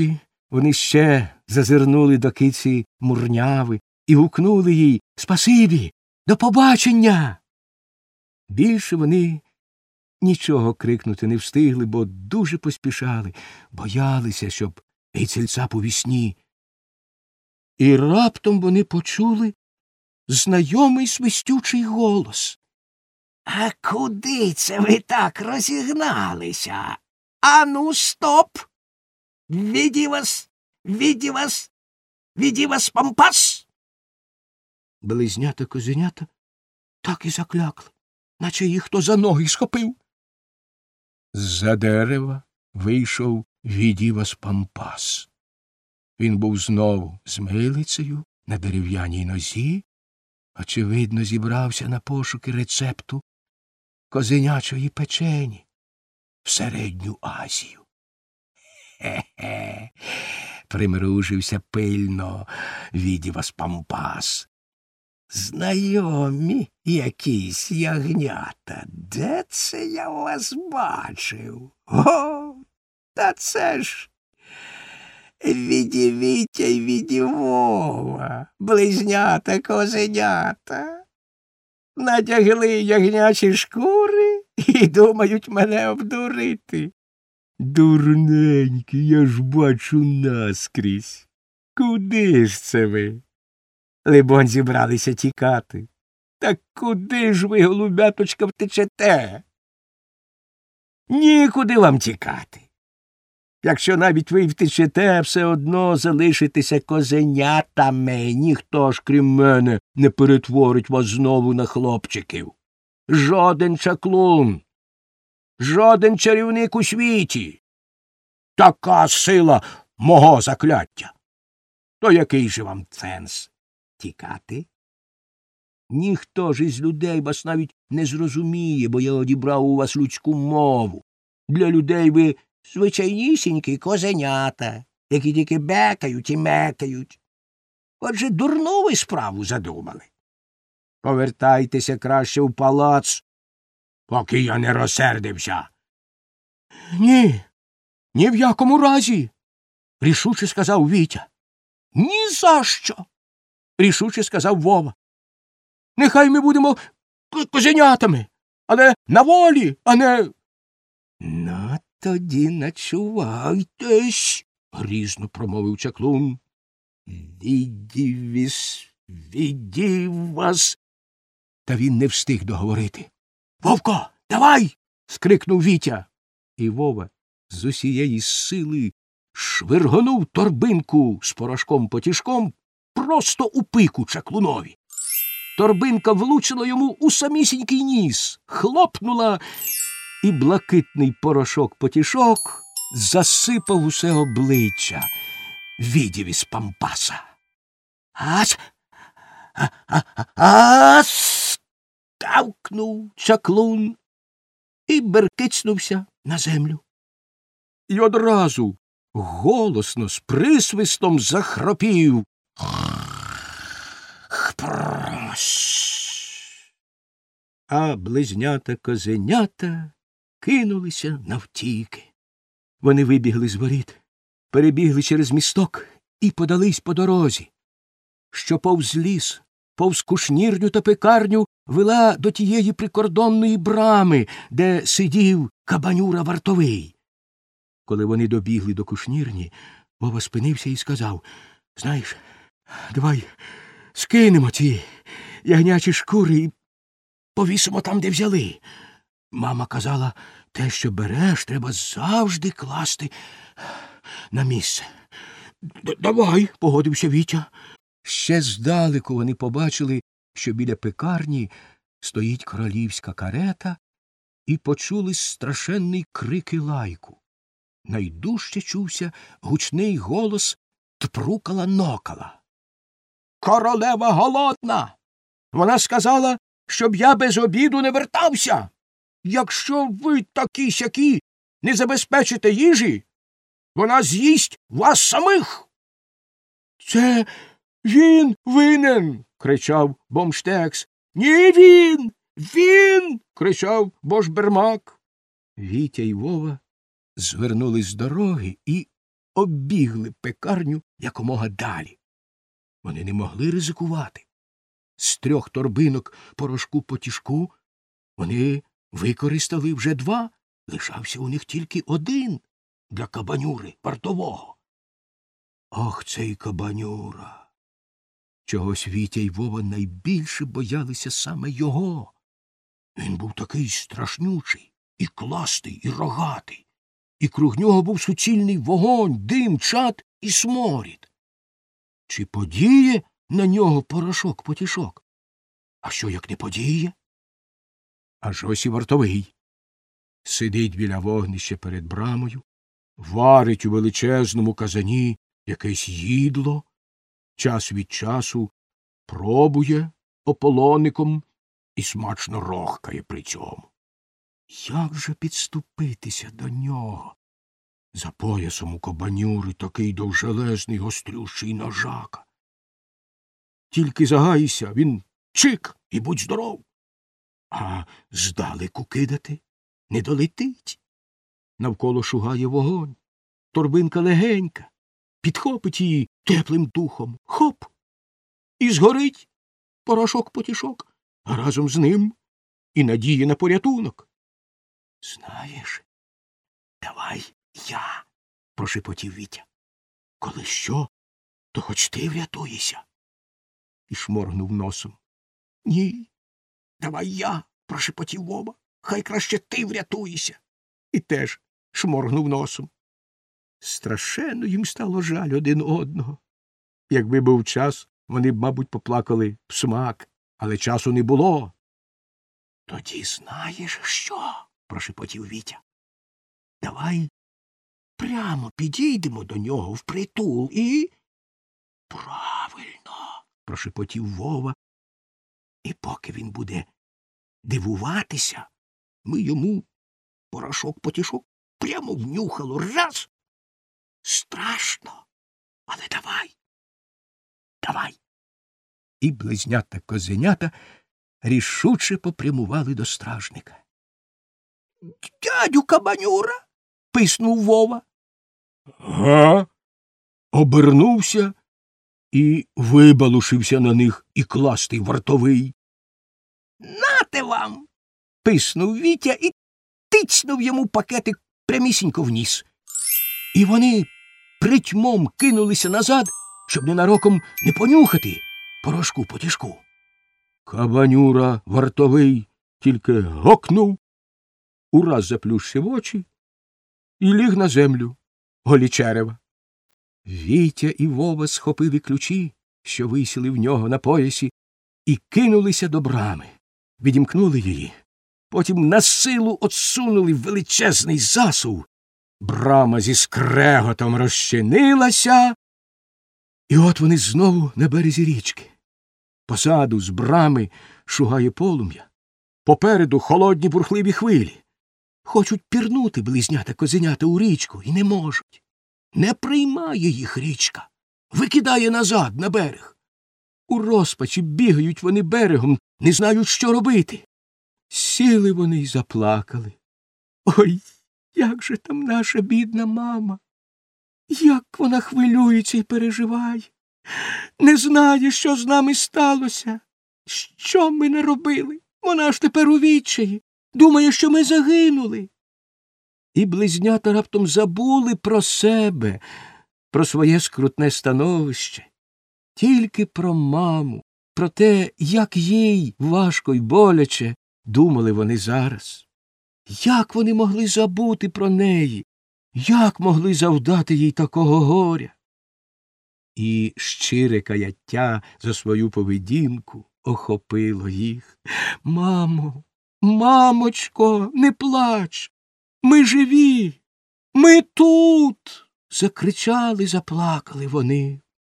Вони ще зазирнули до киці Мурняви і гукнули їй «Спасибі! До побачення!». Більше вони нічого крикнути не встигли, бо дуже поспішали, боялися, щоб Гейцельцап у вісні. І раптом вони почули знайомий свистючий голос. А куди це ви так розігналися? Ану, стоп! Віді вас, віді вас, віді вас, пампас! Близнята-козенята так і заклякли, наче їх хто за ноги схопив. З-за дерева вийшов Відівас Пампас. Він був знову з милицею на дерев'яній нозі, очевидно, зібрався на пошуки рецепту козенячої печені в Середню Азію. Хе-хе, примружився пильно Відівас Пампас. Знайомі якісь ягнята, де це я вас бачив? О, та це ж Віді Вітя й Віді Вова, близнята-козенята. Надягли ягнячі шкури і думають мене обдурити. Дурненькі, я ж бачу наскрізь. Куди ж це ви? Либонь, зібралися тікати. Так куди ж ви, голубяточка, втечете? Нікуди вам тікати. Якщо навіть ви й втечете, все одно залишитеся козенятами. Ніхто ж, крім мене, не перетворить вас знову на хлопчиків. Жоден чаклун, жоден чарівник у світі. Така сила мого закляття. То який же вам сенс? Тікати? Ніхто ж із людей вас навіть не зрозуміє, бо я одібрав у вас людську мову. Для людей ви звичайнісінькі козенята, які тільки бекають і мекають. Отже, дурну ви справу задумали. Повертайтеся краще в палац, поки я не розсердився. Ні, ні в якому разі, рішуче сказав Вітя. Ні за що, рішуче сказав Вова. Нехай ми будемо козенятами, але на волі, а не... Ну, тоді начувайтесь, грізно промовив чаклун. Відівіс, відів вас. Та він не встиг договорити. Вовко, давай. Скрикнув Вітя. І Вова з усієї сили швиргонув торбинку з порошком-потішком просто у пику чаклунові. Торбинка влучила йому у самісінький ніс, хлопнула, і блакитний порошок-потішок засипав усе обличчя Відівіс Пампаса. Ас! Ас! Тавкнув чаклун і беркицнувся на землю. І одразу голосно з присвистом захропів. А близнята-козенята кинулися навтіки. Вони вибігли з воріт, перебігли через місток і подались по дорозі, що повз ліс, повз кушнірню та пекарню вела до тієї прикордонної брами, де сидів кабанюра вартовий. Коли вони добігли до кушнірні, Вова спинився і сказав: «Знаєш, давай скинемо ті ягнячі шкури і повісимо там, де взяли. Мама казала, те, що береш, треба завжди класти на місце». «Давай», – погодився Вітя. Ще здалеку вони побачили, що біля пекарні стоїть королівська карета, і почули страшенний крик і лайку. Найдужче чувся гучний голос Тпрукала-Нокала. «Королева голодна! Вона сказала, щоб я без обіду не вертався. Якщо ви такі-сякі не забезпечите їжі, вона з'їсть вас самих!» «Це він винен!» – кричав Бомштекс. «Ні, він! Він!» – кричав Бошбермак. Вітя й Вова звернули з дороги і оббігли пекарню якомога далі. Вони не могли ризикувати. З трьох торбинок порошку-потішку вони використали вже два, лишався у них тільки один для кабанюри вартового. Ох, цей кабанюра! Чогось Вітя й Вова найбільше боялися саме його. Він був такий страшнючий, і кластий, і рогатий, і круг нього був суцільний вогонь, дим, чад і сморід. Чи подіє на нього порошок-потішок? А що, як не подіє? Аж ось і вартовий. Сидить біля вогнища перед брамою, варить у величезному казані якесь їдло, час від часу пробує ополоником і смачно рохкає при цьому. Як же підступитися до нього? За поясом у кабанюри такий довжелезний гострющий ножака. Тільки загайся, він чик і будь здоров. А здалеку кидати не долетить. Навколо шугає вогонь, торбинка легенька, підхопить її теплим духом. Хоп! І згорить порошок-потішок, а разом з ним і надії на порятунок. Знаєш, давай я, прошепотів Вітя. Коли що, то хоч ти врятуєшся. І шморгнув носом. Ні, давай я, прошепотів Вова. Хай краще ти врятуєшся. І теж шморгнув носом. Страшенно їм стало жаль один одного. Якби був час, вони б, мабуть, поплакали в смак, але часу не було. Тоді знаєш що? Прошепотів Вітя. Давай прямо підійдемо до нього впритул і... Правильно, прошепотів Вова. І поки він буде дивуватися, ми йому порошок-потішок прямо внюхало раз. Страшно, але давай, давай. І близнята-козенята рішуче попрямували до стражника. — Дядю Кабанюра! — писнув Вова. — Га? Обернувся і вибалушився на них і кластий вартовий. — Нате вам! — писнув Вітя і тицьнув йому пакетик прямісінько в ніс. І вони притьмом кинулися назад, щоб ненароком не понюхати порошку-потішку. Кабанюра вартовий тільки гокнув, ураз заплющив очі і ліг на землю голі черева. Вітя і Вова схопили ключі, що висіли в нього на поясі, і кинулися до брами, відімкнули її. Потім насилу отсунули величезний засув. Брама зі скреготом розчинилася, і от вони знову на березі річки. Позаду з брами шугає полум'я, попереду холодні бурхливі хвилі. Хочуть пірнути близнята-козенята у річку і не можуть. Не приймає їх річка, викидає назад на берег. У розпачі бігають вони берегом, не знають, що робити. Сіли вони й заплакали. Ой, як же там наша бідна мама! Як вона хвилюється і переживає! Не знає, що з нами сталося. Що ми не робили? Вона ж тепер у відчаї. Думає, що ми загинули. І близнята раптом забули про себе, про своє скрутне становище. Тільки про маму, про те, як їй важко й боляче, думали вони зараз. Як вони могли забути про неї? Як могли завдати їй такого горя? І щире каяття за свою поведінку охопило їх. Мамо, мамочко, не плач! Ми живі! Ми тут! Закричали, заплакали вони.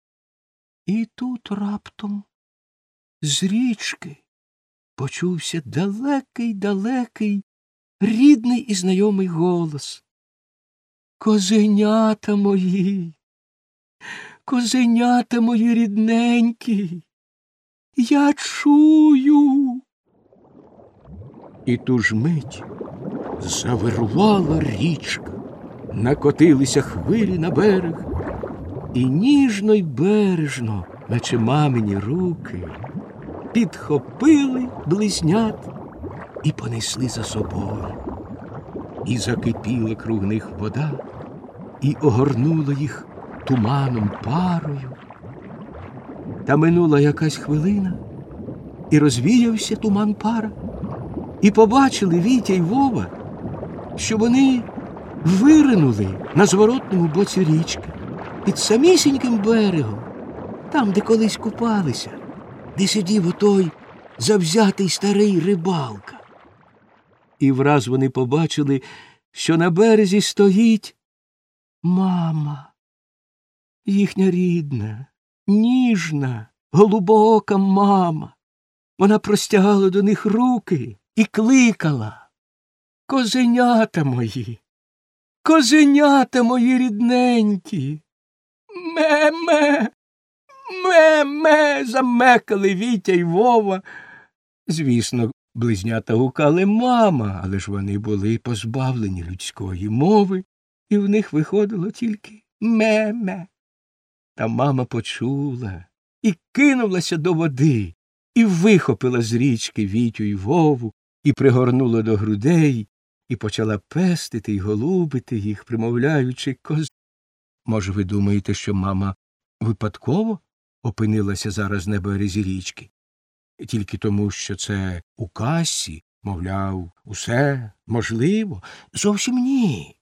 І тут раптом з річки почувся далекий-далекий, рідний і знайомий голос. Козенята мої, козенята мої рідненькі, я чую. І ту ж мить завирувала річка, накотилися хвилі на берег, і ніжно й бережно, наче мамині руки, підхопили близнят і понесли за собою. І закипіла круг них вода, і огорнула їх туманом парою. Та минула якась хвилина, і розвіявся туман пара, і побачили Вітя й Вова, що вони виринули на зворотному боці річки, під самісіньким берегом, там, де колись купалися, де сидів отой завзятий старий рибалка. І враз вони побачили, що на березі стоїть мама, їхня рідна, ніжна, голубоока мама. Вона простягала до них руки і кликала: «Козенята мої, козенята мої рідненькі!» «Ме-ме, ме-ме!» – замекали Вітя й Вова. Звісно, близнята гукали «мама», але ж вони були позбавлені людської мови, і в них виходило тільки «ме-ме». Та мама почула і кинулася до води, і вихопила з річки Вітю й Вову, і пригорнула до грудей, і почала пестити й голубити їх, примовляючи «коз». Може, ви думаєте, що мама випадково опинилася зараз на березі річки? Тільки тому, що це у казці, мовляв, усе можливо? Зовсім ні.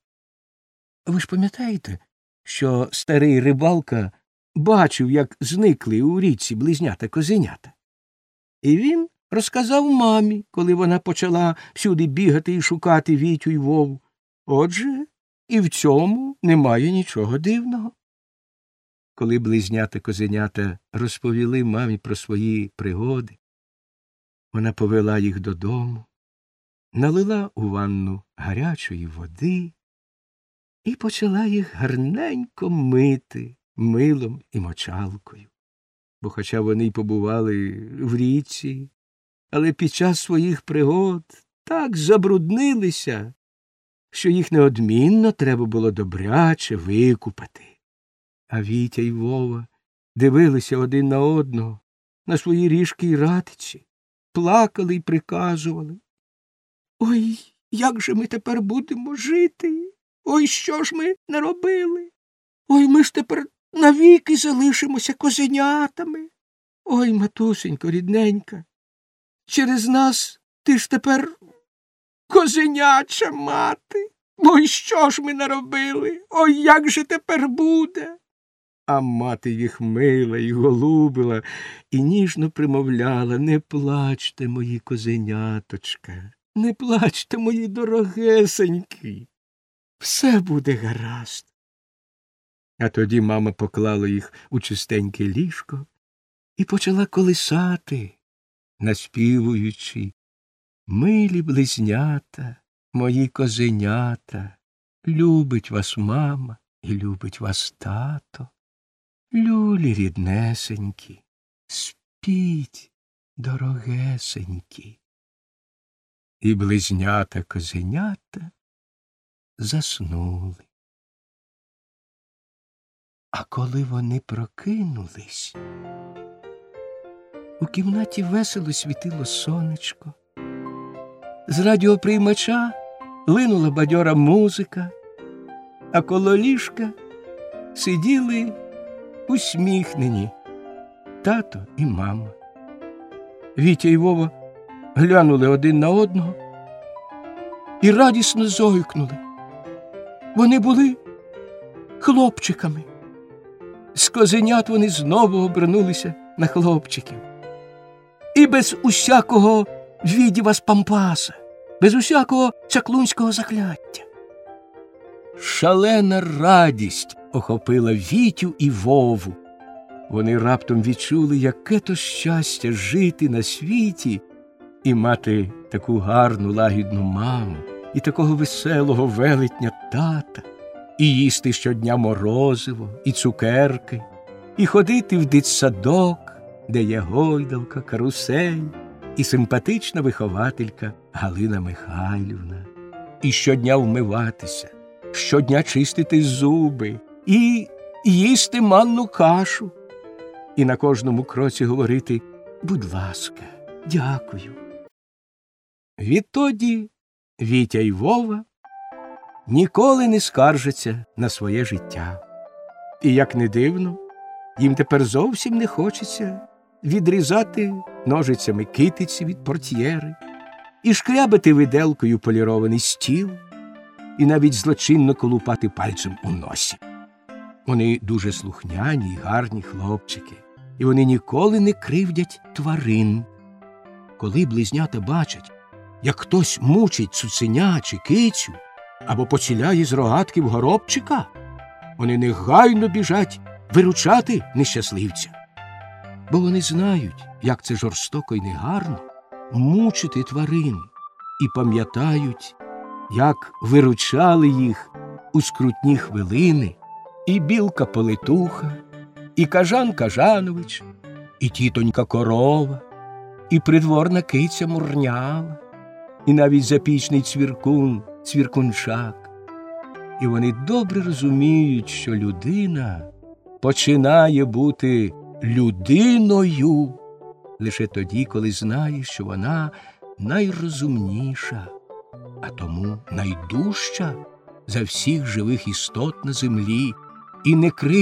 Ви ж пам'ятаєте, що старий рибалка бачив, як зникли у річці близнята-козенята? І він розказав мамі, коли вона почала всюди бігати і шукати Вітю й Вову. Отже, і в цьому немає нічого дивного. Коли близнята-козенята розповіли мамі про свої пригоди, вона повела їх додому, налила у ванну гарячої води і почала їх гарненько мити милом і мочалкою. Бо хоча вони й побували в річці, але під час своїх пригод так забруднилися, що їх неодмінно треба було добряче викупати. А Вітя й Вова дивилися один на одного, на свої ріжки й ратиці, плакали й приказували: «Ой, як же ми тепер будемо жити? Ой, що ж ми наробили? Ой, ми ж тепер навіки залишимося козенятами. Ой, матусенько рідненька, через нас ти ж тепер козеняча мати. Ой, що ж ми наробили? Ой, як же тепер буде?» А мати їх мила й голубила і ніжно примовляла: «Не плачте, мої козеняточка, не плачте, мої дорогесенькі, все буде гаразд». А тоді мама поклала їх у чистеньке ліжко і почала колисати, наспівуючи: «Милі близнята, мої козенята, любить вас мама і любить вас тато. Люлі ріднесенькі, спіть, дорогесенькі». І близнята-козенята заснули. А коли вони прокинулись, у кімнаті весело світило сонечко. З радіоприймача линула бадьора музика, а коло ліжка сиділи усміхнені тато і мама. Вітя й Вова глянули один на одного і радісно зойкнули. Вони були хлопчиками. З козенят вони знову обернулися на хлопчиків. І без усякого відіва з пампаса, без усякого чаклунського закляття. Шалена радість охопила Вітю і Вову. Вони раптом відчули, яке то щастя жити на світі і мати таку гарну лагідну маму, і такого веселого велетня тата, і їсти щодня морозиво, і цукерки, і ходити в дитсадок, де є гойдалка, карусель і симпатична вихователька Галина Михайлівна, і щодня вмиватися, щодня чистити зуби і їсти манну кашу. І на кожному кроці говорити «Будь ласка, дякую». Відтоді Вітя й Вова ніколи не скаржаться на своє життя. І, як не дивно, їм тепер зовсім не хочеться відрізати ножицями китиці від портьєри, і шкрябати виделкою полірований стіл, і навіть злочинно колупати пальцем у носі. Вони дуже слухняні й гарні хлопчики, і вони ніколи не кривдять тварин. Коли близнята бачать, як хтось мучить цуценя чи кицю або поціляє з рогатки в горобчика, вони негайно біжать виручати нещасливця. Бо вони знають, як це жорстоко й негарно мучити тварин, і пам'ятають, як виручали їх у скрутні хвилини і білка-полетуха, і кажан-кажанович, і тітонька-корова, і придворна киця Мурняла, і навіть запічний цвіркун Цвіркунчак. І вони добре розуміють, що людина починає бути людиною лише тоді, коли знає, що вона найрозумніша, а тому найдужча за всіх живих істот на землі, і не кривдить